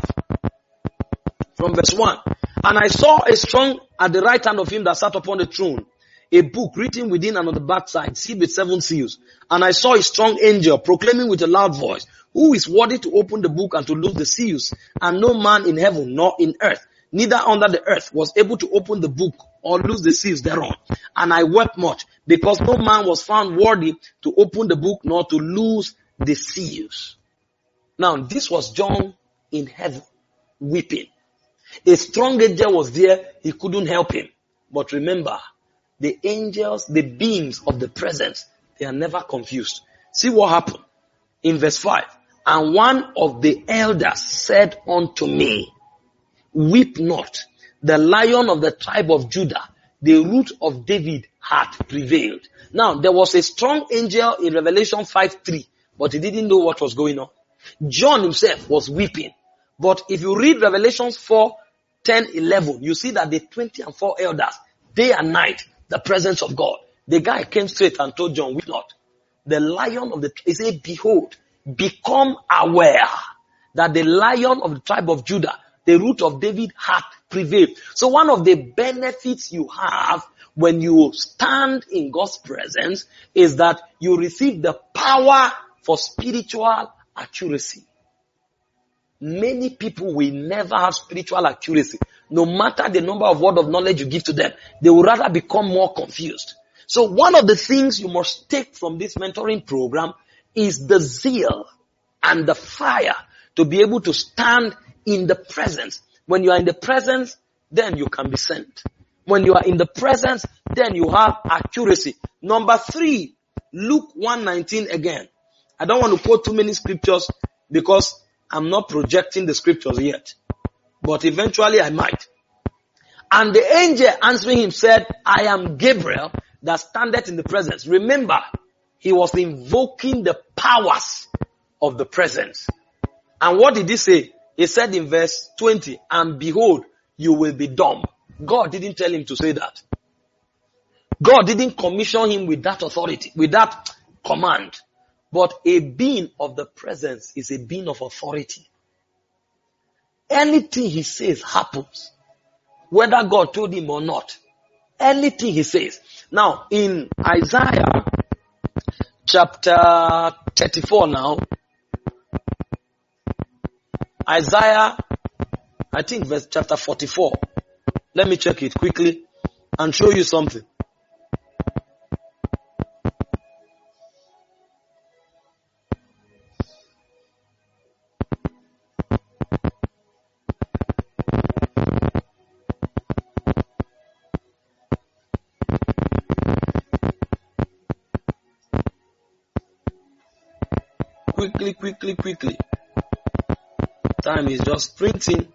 from verse one. And I saw a strong at the right hand of him that sat upon the throne, a book written within and on the backside, sealed with seven seals. And I saw a strong angel proclaiming with a loud voice, who is worthy to open the book and to loose the seals? And no man in heaven nor in earth, neither under the earth, was able to open the book or loose the seals thereon. And I wept much, because no man was found worthy to open the book nor to loose the seals. Now, this was John in heaven, weeping. A strong angel was there, he couldn't help him. But remember, the angels, the beings of the presence, they are never confused. See what happened in verse five. And one of the elders said unto me, weep not, the Lion of the tribe of Judah, the root of David, hath prevailed. Now, there was a strong angel in Revelation five three, but he didn't know what was going on. John himself was weeping. But if you read Revelation four, ten, eleven, you see that the twenty and four elders, day and night, the presence of God. The guy came straight and told John, weep not. The Lion of the, he said, behold, become aware that the Lion of the tribe of Judah, the root of David, hath prevailed. So one of the benefits you have when you stand in God's presence is that you receive the power for spiritual accuracy. Many people will never have spiritual accuracy. No matter the number of word of knowledge you give to them, they will rather become more confused. So one of the things you must take from this mentoring program is the zeal and the fire to be able to stand in the presence. When you are in the presence, then you can be sent. When you are in the presence, then you have accuracy. Number three, Luke one nineteen again. I don't want to quote too many scriptures because I'm not projecting the scriptures yet. But eventually I might. And the angel answering him said, I am Gabriel that standeth in the presence. Remember, he was invoking the powers of the presence. And what did he say? He said in verse twenty, and behold, you will be dumb. God didn't tell him to say that. God didn't commission him with that authority, with that command. But a being of the presence is a being of authority. Anything he says happens. Whether God told him or not. Anything he says. Now, in Isaiah chapter thirty-four now, Isaiah, I think verse chapter forty-four. Let me check it quickly and show you something. Quickly, quickly, quickly. Time is just sprinting.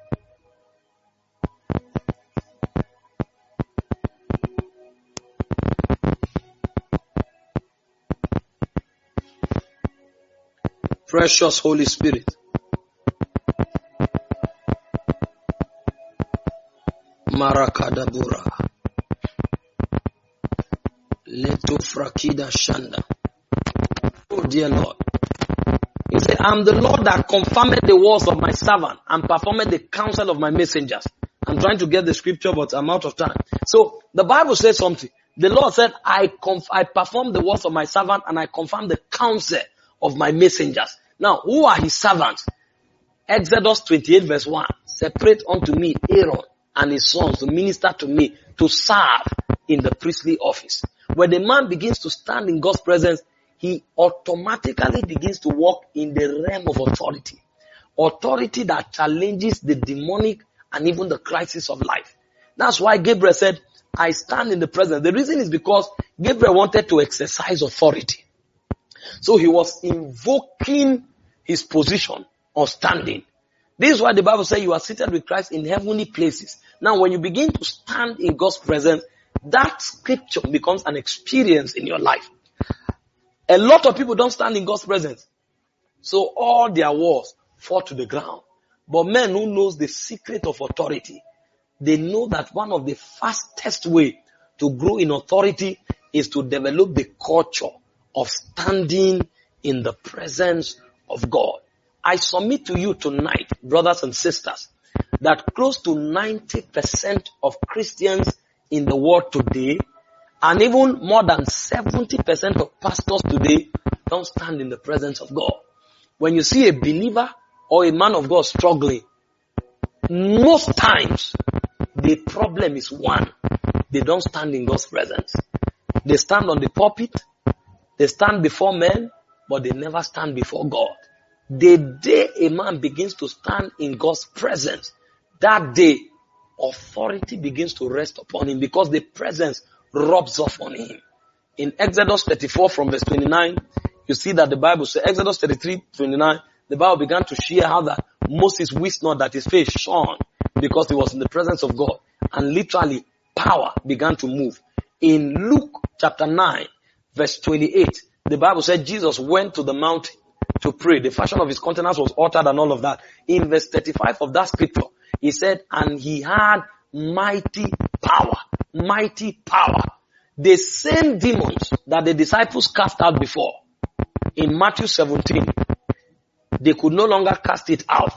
Precious Holy Spirit. Marakadabura. Leto frakida shanda. Oh dear Lord. He said, I am the Lord that confirmed the words of my servant and performed the counsel of my messengers. I'm trying to get the scripture, but I'm out of time. So the Bible says something. The Lord said, I conf- I performed the words of my servant and I confirmed the counsel of my messengers. Now, who are his servants? Exodus twenty-eight verse one. Separate unto me Aaron and his sons to minister to me, to serve in the priestly office. When the man begins to stand in God's presence, he automatically begins to walk in the realm of authority. Authority that challenges the demonic and even the crisis of life. That's why Gabriel said, I stand in the presence. The reason is because Gabriel wanted to exercise authority. So he was invoking his position of standing. This is why the Bible says you are seated with Christ in heavenly places. Now when you begin to stand in God's presence, that scripture becomes an experience in your life. A lot of people don't stand in God's presence. So all their wars fall to the ground. But men who knows the secret of authority, they know that one of the fastest way to grow in authority is to develop the culture of standing in the presence of God. I submit to you tonight, brothers and sisters, that close to ninety percent of Christians in the world today, and even more than seventy percent of pastors today, don't stand in the presence of God. When you see a believer or a man of God struggling, most times the problem is one. They don't stand in God's presence. They stand on the pulpit, they stand before men, but they never stand before God. The day a man begins to stand in God's presence, that day authority begins to rest upon him because the presence rubs off on him. In Exodus thirty-four from verse twenty-nine, you see that the Bible says, Exodus thirty-three, twenty-nine, the Bible began to share how that Moses wished not that his face shone because he was in the presence of God. And literally power began to move. In Luke chapter nine, verse twenty-eight, the Bible said Jesus went to the mountain to pray. The fashion of his countenance was altered and all of that. In verse thirty-five of that scripture, he said, and he had mighty power. Mighty power. The same demons that the disciples cast out before, in Matthew seventeen, they could no longer cast it out.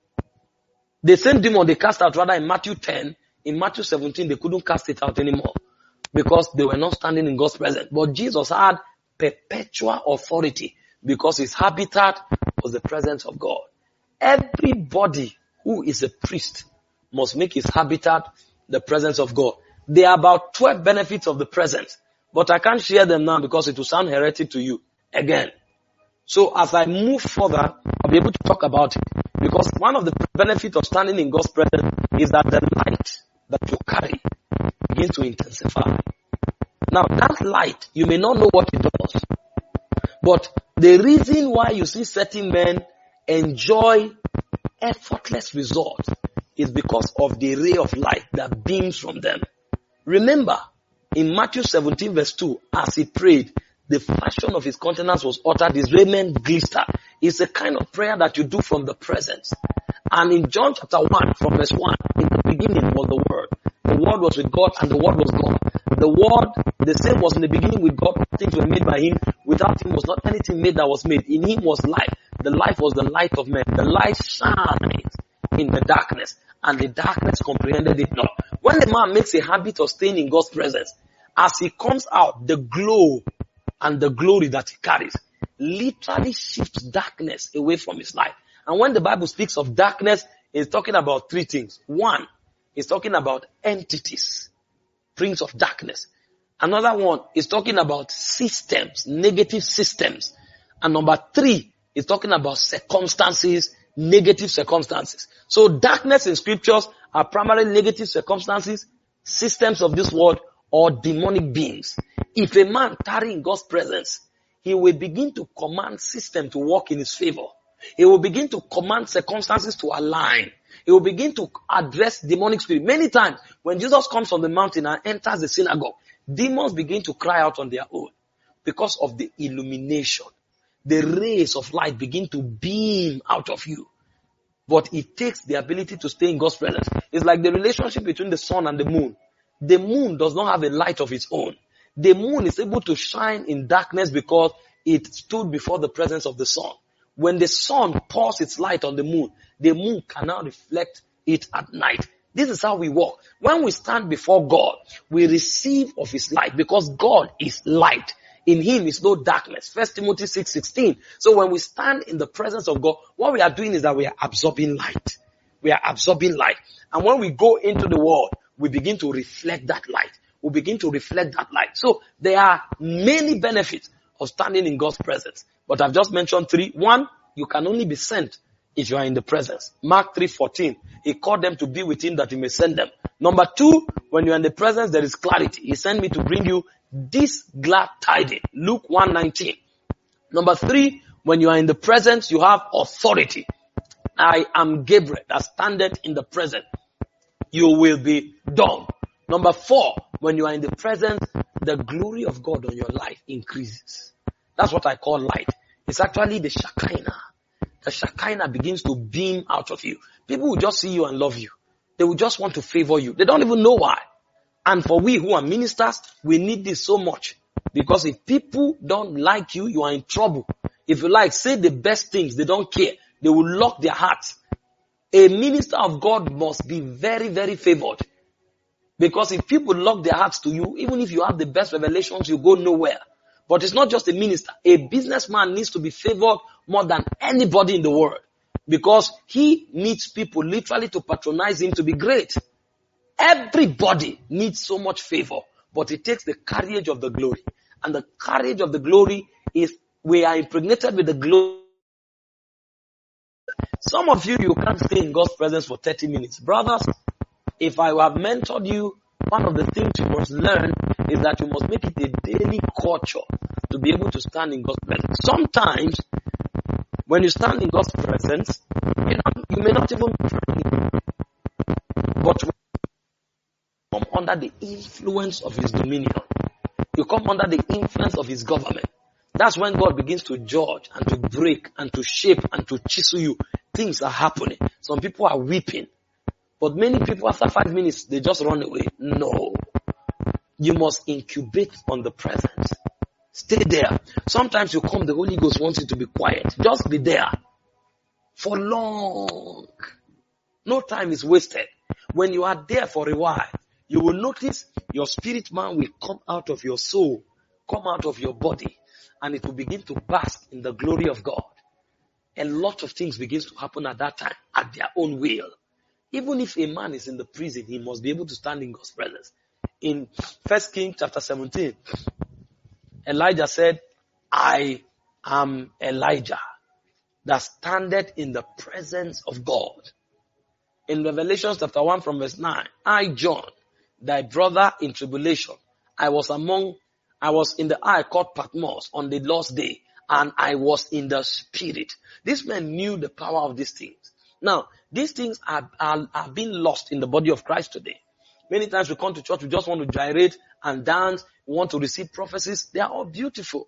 The same demon they cast out rather in Matthew ten, in Matthew seventeen, they couldn't cast it out anymore because they were not standing in God's presence. But Jesus had perpetual authority because his habitat was the presence of God. Everybody who is a priest must make his habitat the presence of God. There are about twelve benefits of the presence, but I can't share them now because it will sound heretic to you again. So as I move further, I'll be able to talk about it. Because one of the benefits of standing in God's presence is that the light that you carry begins to intensify. Now that light, you may not know what it does. But the reason why you see certain men enjoy effortless results is because of the ray of light that beams from them. Remember, in Matthew seventeen verse two, as he prayed, the fashion of his countenance was altered, his raiment glistered. It's a kind of prayer that you do from the presence. And in John chapter one, from verse one, in the beginning was the Word. The Word was with God and the Word was God. The Word, the same was in the beginning with God. Things were made by him. Without him was not anything made that was made. In him was life. The life was the light of men. The light shines in the darkness, and the darkness comprehended it not. When the man makes a habit of staying in God's presence, as he comes out, the glow and the glory that he carries literally shifts darkness away from his life. And when the Bible speaks of darkness, is talking about three things. One is talking about entities, prince of darkness. Another one is talking about systems, negative systems. And number three is talking about circumstances, negative circumstances. So darkness in scriptures are primarily negative circumstances, systems of this world, or demonic beings. If a man tarry in God's presence, he will begin to command system to work in his favor. He will begin to command circumstances to align. He will begin to address demonic spirit. Many times, when Jesus comes from the mountain and enters the synagogue, demons begin to cry out on their own because of the illumination. The rays of light begin to beam out of you. But it takes the ability to stay in God's presence. It's like the relationship between the sun and the moon. The moon does not have a light of its own. The moon is able to shine in darkness because it stood before the presence of the sun. When the sun pours its light on the moon, the moon cannot reflect it at night. This is how we walk. When we stand before God, we receive of his light because God is light. In him is no darkness. First Timothy six sixteen. So when we stand in the presence of God, what we are doing is that we are absorbing light. We are absorbing light. And when we go into the world, we begin to reflect that light. We begin to reflect that light. So there are many benefits of standing in God's presence. But I've just mentioned three. One, you can only be sent if you are in the presence. Mark three fourteen. He called them to be with him that he may send them. Number two, when you are in the presence, there is clarity. He sent me to bring you this glad tidings. Luke one nineteen. Number three, when you are in the presence, you have authority. I am Gabriel that standeth in the presence. You will be done. Number four, when you are in the presence, the glory of God on your life increases. That's what I call light. It's actually the Shekinah. The Shekinah begins to beam out of you. People will just see you and love you. They will just want to favor you. They don't even know why. And for we who are ministers, we need this so much. Because if people don't like you, you are in trouble. If you like, say the best things, they don't care. They will lock their hearts. A minister of God must be very, very favored. Because if people lock their hearts to you, even if you have the best revelations, you go nowhere. But it's not just a minister. A businessman needs to be favored more than anybody in the world. Because he needs people literally to patronize him to be great. Everybody needs so much favor. But it takes the courage of the glory. And the courage of the glory is we are impregnated with the glory. Some of you, you can't stay in God's presence for thirty minutes. Brothers, if I have mentored you, one of the things you must learn is that you must make it a daily culture to be able to stand in God's presence. Sometimes, when you stand in God's presence, you know, you may not even pray, but you come under the influence of his dominion. You come under the influence of his government. That's when God begins to judge and to break and to shape and to chisel you. Things are happening. Some people are weeping. But many people, after five minutes, they just run away. No. You must incubate on the presence. Stay there. Sometimes you come, the Holy Ghost wants you to be quiet. Just be there. For long. No time is wasted. When you are there for a while, you will notice your spirit man will come out of your soul, come out of your body, and it will begin to bask in the glory of God. A lot of things begins to happen at that time, at their own will. Even if a man is in the prison, he must be able to stand in God's presence. In First Kings chapter seventeen, Elijah said, I am Elijah that standeth in the presence of God. In Revelation chapter one from verse nine, I, John, thy brother in tribulation, I was among, I was in the isle called Patmos on the Lord's day, and I was in the spirit. This man knew the power of these things. Now, these things are, are, are being lost in the body of Christ today. Many times we come to church, we just want to gyrate and dance, we want to receive prophecies. They are all beautiful.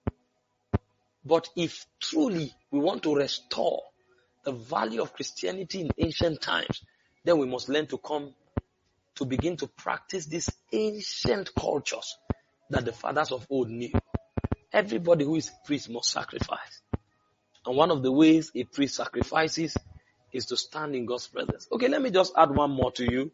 But if truly we want to restore the value of Christianity in ancient times, then we must learn to come to begin to practice these ancient cultures that the fathers of old knew. Everybody who is a priest must sacrifice. And one of the ways a priest sacrifices is to stand in God's presence. Okay, let me just add one more to you.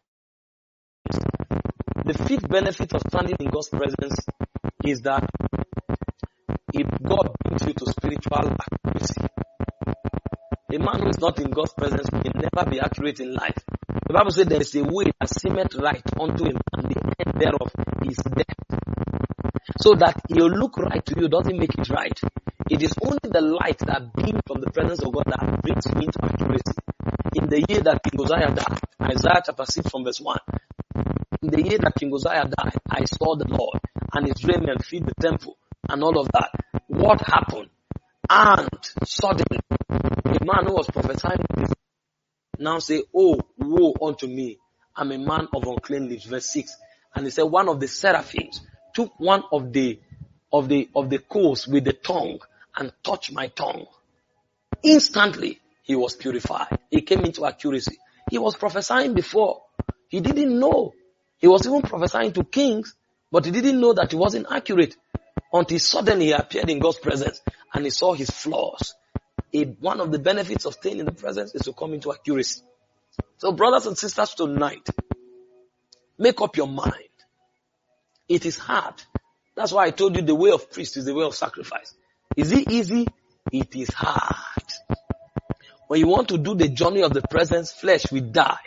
The fifth benefit of standing in God's presence is that if God brings you to spiritual accuracy, a man who is not in God's presence will never be accurate in life. The Bible says there is a way that seemeth right unto him, and the end thereof is death. So that he'll look right to you doesn't make it right. It is only the light that beams from the presence of God that brings you into accuracy. In the year that King Uzziah died, Isaiah chapter six from verse one. In the year that King Uzziah died, I saw the Lord and his raiment filled the temple and all of that. What happened? And suddenly, a man who was prophesying now say, oh, woe unto me. I'm a man of unclean lips. Verse six. And he said, one of the seraphims took one of the of the of the coals with the tongue and touched my tongue. Instantly, he was purified. He came into accuracy. He was prophesying before. He didn't know. He was even prophesying to kings, but he didn't know that he wasn't accurate until suddenly he appeared in God's presence and he saw his flaws. A, one of the benefits of staying in the presence is to come into accuracy. So brothers and sisters, tonight, make up your mind. It is hard. That's why I told you the way of priest is the way of sacrifice. Is it easy? It is hard. When you want to do the journey of the presence, flesh will die.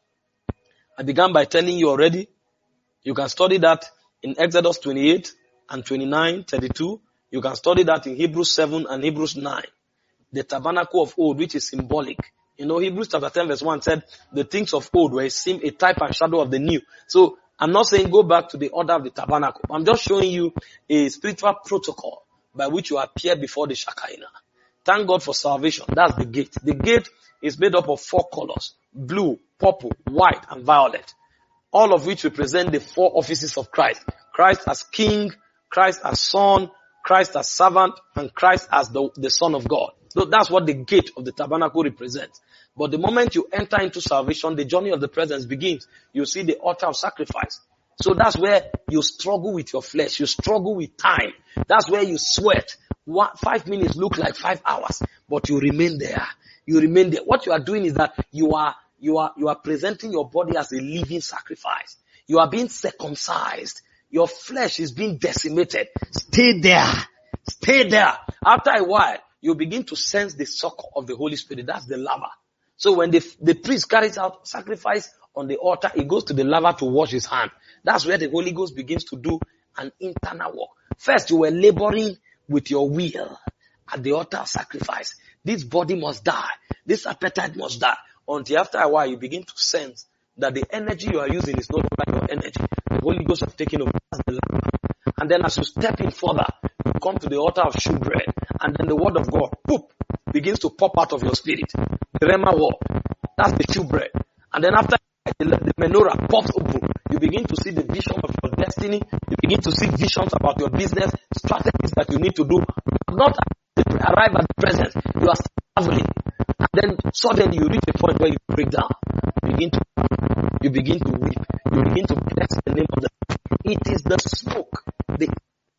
I began by telling you already. You can study that in Exodus twenty-eight and twenty-nine, thirty-two. You can study that in Hebrews seven and Hebrews nine. The tabernacle of old, which is symbolic. You know, Hebrews chapter ten verse one said, the things of old were a, sim- a type and shadow of the new. So, I'm not saying go back to the order of the tabernacle. I'm just showing you a spiritual protocol by which you appear before the Shekinah. Thank God for salvation. That's the gate. The gate is made up of four colors. Blue, purple, white, and violet. All of which represent the four offices of Christ. Christ as King, Christ as Son, Christ as Servant, and Christ as the, the Son of God. So that's what the gate of the tabernacle represents. But the moment you enter into salvation, the journey of the presence begins. You see the altar of sacrifice. So that's where you struggle with your flesh. You struggle with time. That's where you sweat. One, five minutes look like five hours, but you remain there. You remain there. What you are doing is that you are, you are, you are presenting your body as a living sacrifice. You are being circumcised. Your flesh is being decimated. Stay there. Stay there. After a while, you begin to sense the succor of the Holy Spirit. That's the laver. So when the, the priest carries out sacrifice on the altar, he goes to the laver to wash his hand. That's where the Holy Ghost begins to do an internal work. First, you were laboring with your will at the altar of sacrifice. This body must die. This appetite must die. Until after a while, you begin to sense that the energy you are using is no longer your energy. The Holy Ghost has taken over as the laver. And then as you step in further, you come to the altar of shewbread. And then the word of God, poop, begins to pop out of your spirit. The Rhema word, that's the shewbread. And then after the, the menorah pops open, you begin to see the vision of your destiny. You begin to see visions about your business, strategies that you need to do. Not arrive at the presence. You are traveling. And then suddenly you reach a point where you break down. You begin to, you begin to weep. You begin to bless the name of the Lord. It is the smoke the,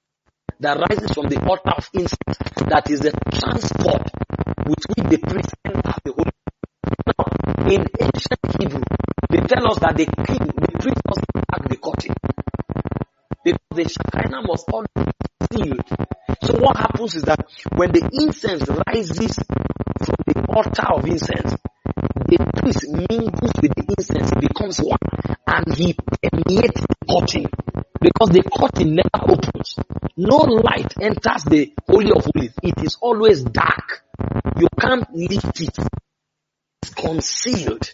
that rises from the altar of incense that is the transport with which the priest enters the Holy Spirit. Now, in ancient Hebrew, they tell us that the king, the priest must back the curtain. Because the Shekinah must always be sealed. So what happens is that when the incense rises from the altar of incense, the priest mingles with the incense, it becomes one, and he permeates the curtain. Because the curtain never opens. No light enters the Holy of Holies. It is always dark. You can't lift it. It's concealed.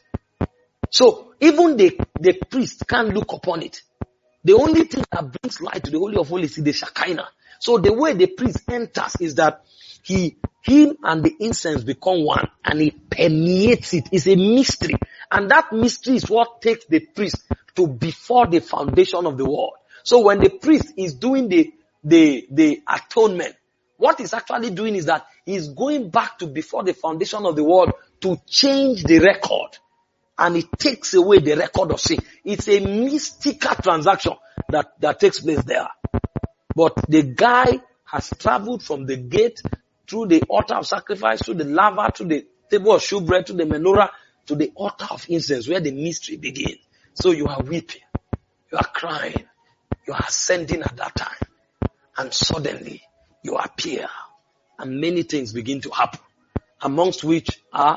So even the, the priest can't look upon it. The only thing that brings light to the Holy of Holies is the Shekinah. So the way the priest enters is that he, him and the incense become one, and he permeates it. It's a mystery. And that mystery is what takes the priest to before the foundation of the world. So when the priest is doing the, the, the atonement, what he's actually doing is that he's going back to before the foundation of the world to change the record. And it takes away the record of sin. It's a mystical transaction that, that takes place there. But the guy has traveled from the gate through the altar of sacrifice, through the laver, to the table of shewbread, to the menorah, to the altar of incense where the mystery begins. So you are weeping. You are crying. You are ascending at that time. And suddenly you appear. And many things begin to happen. amongst which are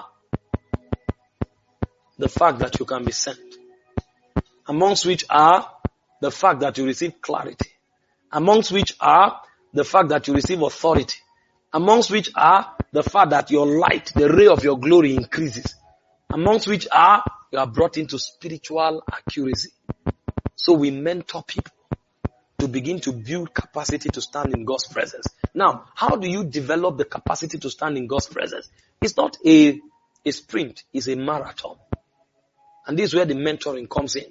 the fact that you can be sent, amongst which are the fact that you receive clarity, amongst which are the fact that you receive authority, amongst which are the fact that your light, the ray of your glory increases, amongst which are you are brought into spiritual accuracy. So we mentor people to begin to build capacity to stand in God's presence. Now, how do you develop the capacity to stand in God's presence? It's not a, a sprint, it's a marathon. And this is where the mentoring comes in.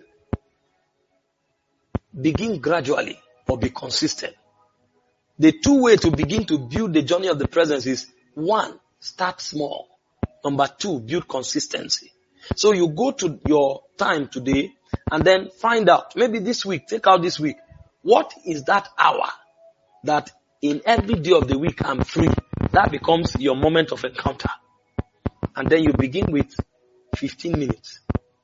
Begin gradually or be consistent. The two ways to begin to build the journey of the presence is, one, start small. Number two, build consistency. So you go to your time today and then find out, maybe this week, take out this week, what is that hour that in every day of the week I'm free? That becomes your moment of encounter. And then you begin with fifteen minutes.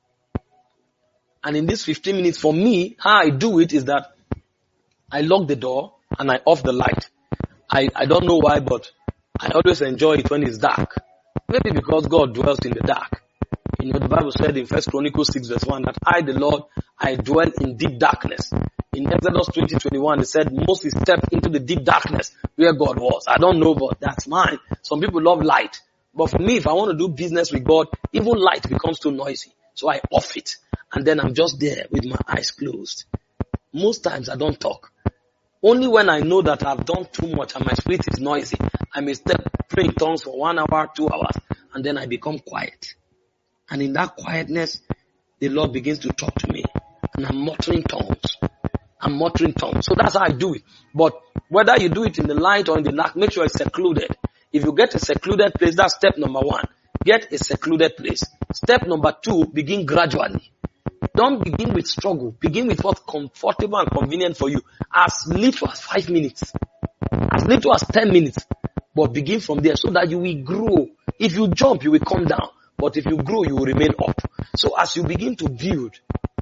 And in this fifteen minutes, for me, how I do it is that I lock the door and I off the light. I, I don't know why, but I always enjoy it when it's dark. Maybe because God dwells in the dark. You know, the Bible said in First Chronicles six verse one that I, the Lord, I dwell in deep darkness. In Exodus twenty twenty-one, it said Moses stepped into the deep darkness where God was. I don't know, but that's mine. Some people love light. But for me, if I want to do business with God, even light becomes too noisy. So I off it. And then I'm just there with my eyes closed. Most times I don't talk. Only when I know that I've done too much and my spirit is noisy, I may step pray in tongues for one hour, two hours, and then I become quiet. And in that quietness, the Lord begins to talk to me. And I'm muttering tongues. I'm muttering tongues. So that's how I do it. But whether you do it in the light or in the dark, make sure it's secluded. If you get a secluded place, that's step number one. Get a secluded place. Step number two, begin gradually. Don't begin with struggle. Begin with what's comfortable and convenient for you. As little as five minutes. As little as ten minutes. But begin from there so that you will grow. If you jump, you will come down. But if you grow, you will remain up. So as you begin to build,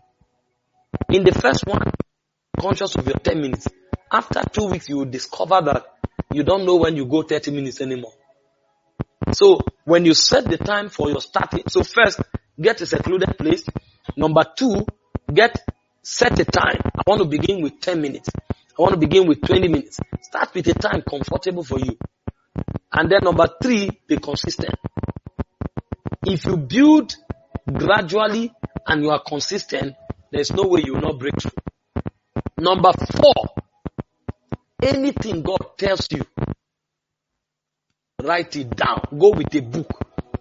in the first one, conscious of your ten minutes. After two weeks, you will discover that you don't know when you go thirty minutes anymore. So when you set the time for your starting, so first, get a secluded place. Number two, get, set a time. I want to begin with ten minutes. I want to begin with twenty minutes. Start with a time comfortable for you. And then number three, be consistent. If you build gradually and you are consistent, there's no way you will not break through. Number four, anything God tells you, write it down. Go with a book.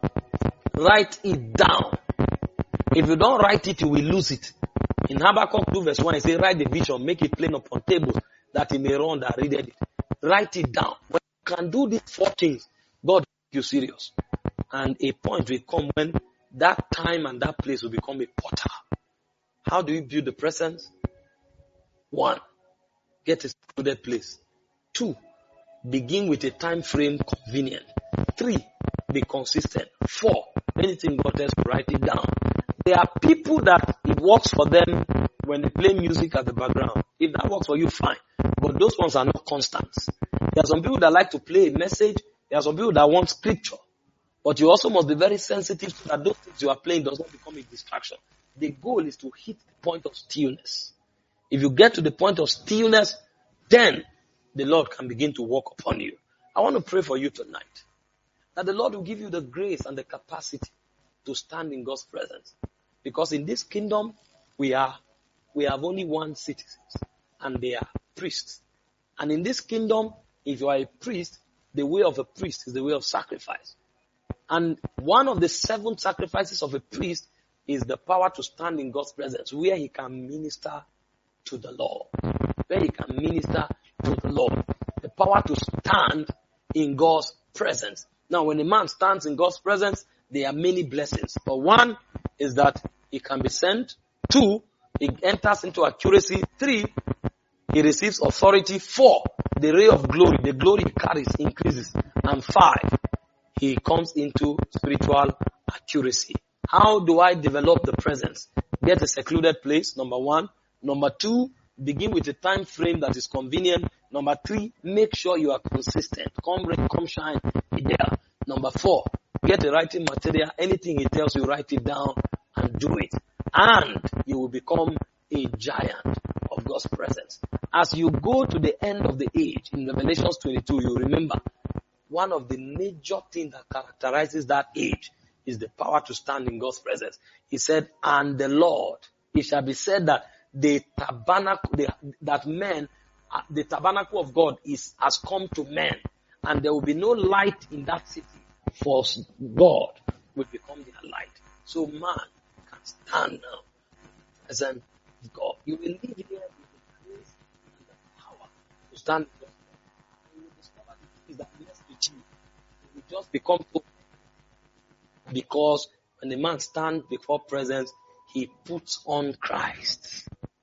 Write it down. If you don't write it, you will lose it. In Habakkuk two verse one, it says, write the vision, make it plain upon tables, that he may run that readeth it. Write it down. When you can do these four things, God will take you serious. And a point will come when that time and that place will become a portal. How do you build the presence? One, get a secluded place. Two, begin with a time frame convenient. Three, be consistent. Four, anything God tells you, write it down. There are people that it works for them when they play music at the background. If that works for you, fine. But those ones are not constants. There are some people that like to play a message. There are some people that want scripture. But you also must be very sensitive so that those things you are playing does not become a distraction. The goal is to hit the point of stillness. If you get to the point of stillness, then the Lord can begin to work upon you. I want to pray for you tonight, that the Lord will give you the grace and the capacity to stand in God's presence. Because in this kingdom, we are, we have only one citizens, and they are priests. And in this kingdom, if you are a priest, the way of a priest is the way of sacrifice. And one of the seven sacrifices of a priest is the power to stand in God's presence, where he can minister to the Lord. Where he can minister to the Lord. The power to stand in God's presence. Now, when a man stands in God's presence, there are many blessings. But one is that he can be sent. Two, he enters into accuracy. Three, he receives authority. Four, the ray of glory, the glory he carries increases. And five, he comes into spiritual accuracy. How do I develop the presence? Get a secluded place, number one. Number two, begin with a time frame that is convenient. Number three, make sure you are consistent. Come rain, come shine, be there. Number four, Get a writing material. Anything he tells you, write it down and do it. And you will become a giant of God's presence. As you go to the end of the age, in Revelation twenty-two, you remember, one of the major things that characterizes that age is the power to stand in God's presence. He said, and the Lord, it shall be said that the tabernacle, the, that men, uh, the tabernacle of God is has come to men, and there will be no light in that city, for God will become their light. So man can stand now as an God. You will live here with the grace and the power to stand in God's presence. And you will discover the things that must be achieved. You will just become so. Because when the man stands before presence, he puts on Christ.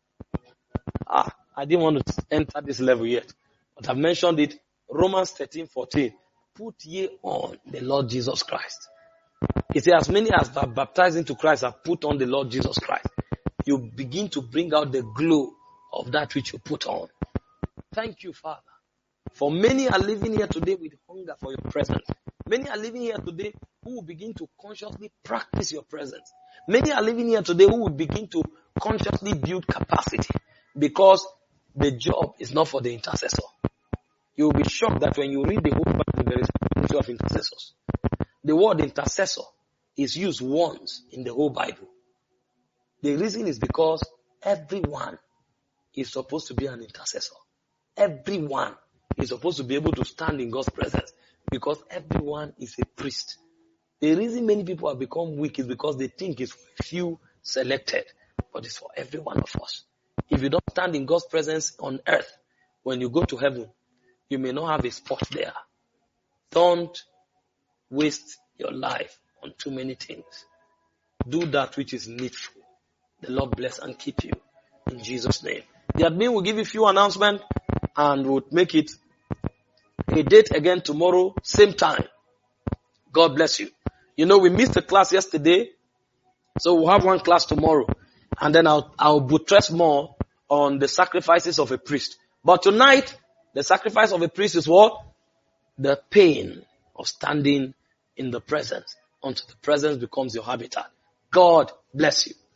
Ah, I didn't want to enter this level yet, but I've mentioned it. Romans thirteen fourteen. Put ye on the Lord Jesus Christ. He says, as many as are baptized into Christ have put on the Lord Jesus Christ. You begin to bring out the glow of that which you put on. Thank you, Father. For many are living here today with hunger for your presence. Many are living here today who will begin to consciously practice your presence. Many are living here today who will begin to consciously build capacity, because the job is not for the intercessor. You will be shocked that when you read the whole Bible, there is plenty of intercessors. The word intercessor is used once in the whole Bible. The reason is because everyone is supposed to be an intercessor. Everyone is supposed to be able to stand in God's presence, because everyone is a priest. The reason many people have become weak is because they think it's for a few selected, but it's for every one of us. If you don't stand in God's presence on earth, when you go to heaven, you may not have a spot there. Don't waste your life on too many things. Do that which is needful. The Lord bless and keep you in Jesus' name. The admin will give you a few announcements and we'll make it a date again tomorrow, same time. God bless you. You know, we missed the class yesterday, so we'll have one class tomorrow. And then I'll, I'll buttress more on the sacrifices of a priest. But tonight, the sacrifice of a priest is what? The pain of standing in the presence until the presence becomes your habitat. God bless you.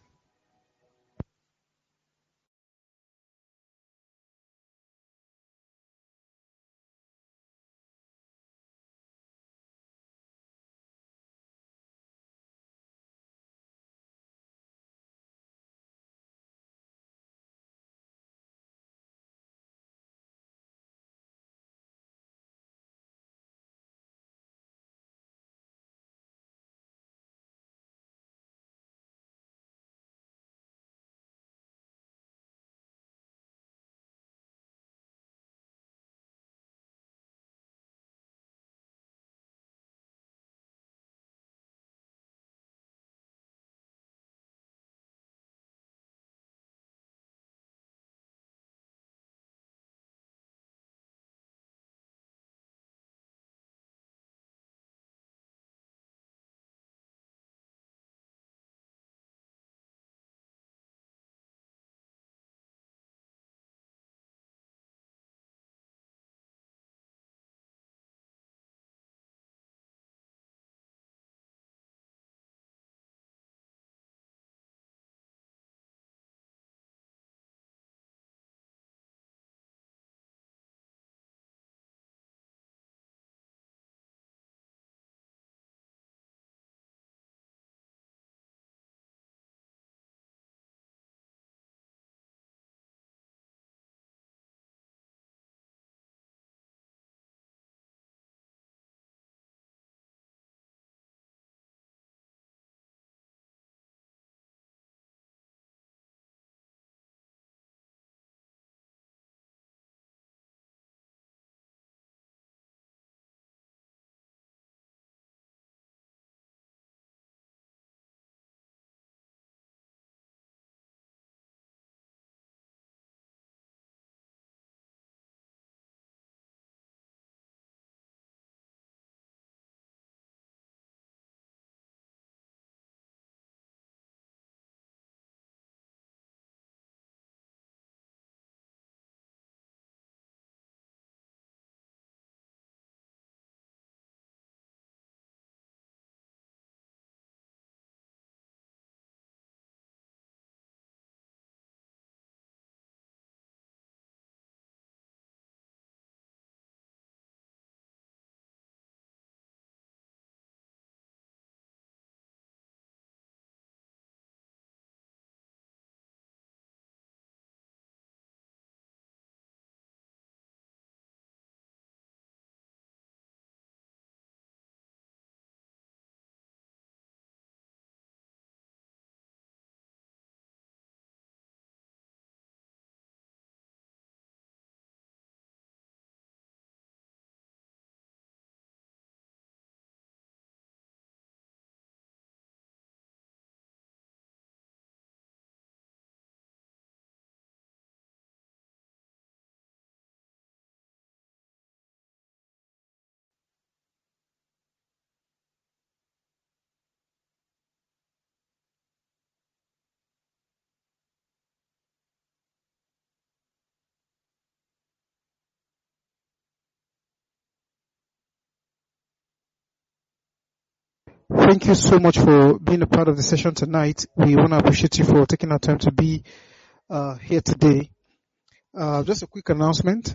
thank you so much for being a part of the session tonight. We want to appreciate you for taking our time to be uh, here today. Uh, just a quick announcement.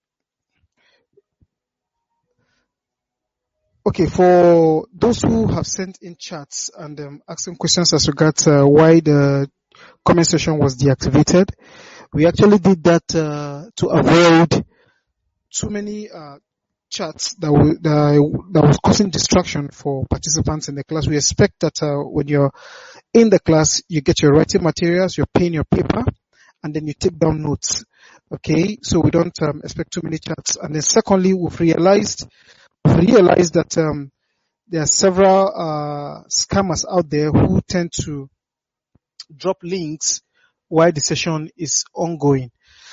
Okay, for those who have sent in chats and um, asking questions as regards uh, why the comment section was deactivated, we actually did that uh, to avoid too many uh, chats that, w- that, that was causing distraction for participants in the class. We expect that uh, when you're in the class, you get your writing materials, your pen, your paper, and then you take down notes. Okay, so we don't um, expect too many chats. And then secondly, we've realized we've realized that um, there are several uh, scammers out there who tend to drop links while the session is ongoing.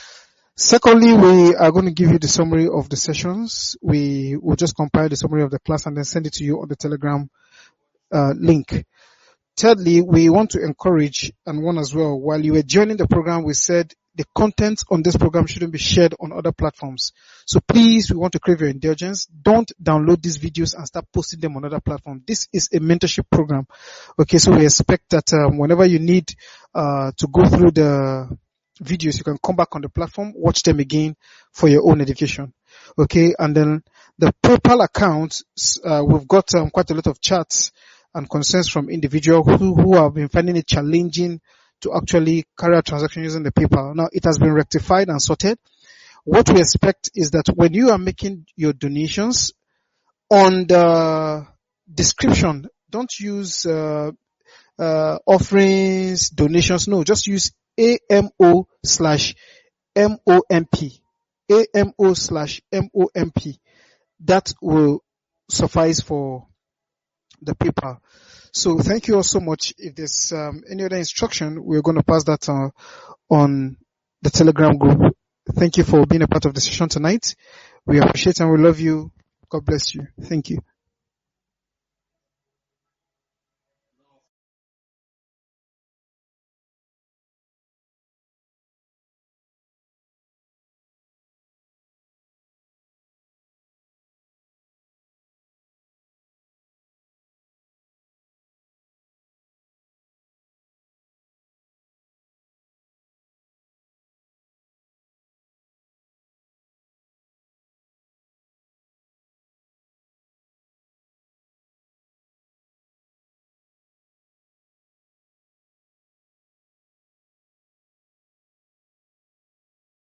Secondly, we are going to give you the summary of the sessions. We will just compile the summary of the class and then send it to you on the Telegram uh, link. Thirdly, we want to encourage and warn as well, while you were joining the program, we said the content on this program shouldn't be shared on other platforms. So please, we want to crave your indulgence. Don't download these videos and start posting them on other platforms. This is a mentorship program. Okay, so we expect that um, whenever you need uh, to go through the videos, you can come back on the platform, watch them again for your own education. Okay, and then the PayPal account, uh, we've got um, quite a lot of chats and concerns from individuals who, who have been finding it challenging to actually carry out transactions using the PayPal. Now, it has been rectified and sorted. What we expect is that when you are making your donations, on the description, don't use uh, uh, offerings, donations. No, just use A M O slash M O M P. A M O slash M O M P. That will suffice for the PayPal. So thank you all so much. If there's um, any other instruction, we're going to pass that uh, on the Telegram group. Thank you for being a part of the session tonight. We appreciate and we love you. God bless you. Thank you.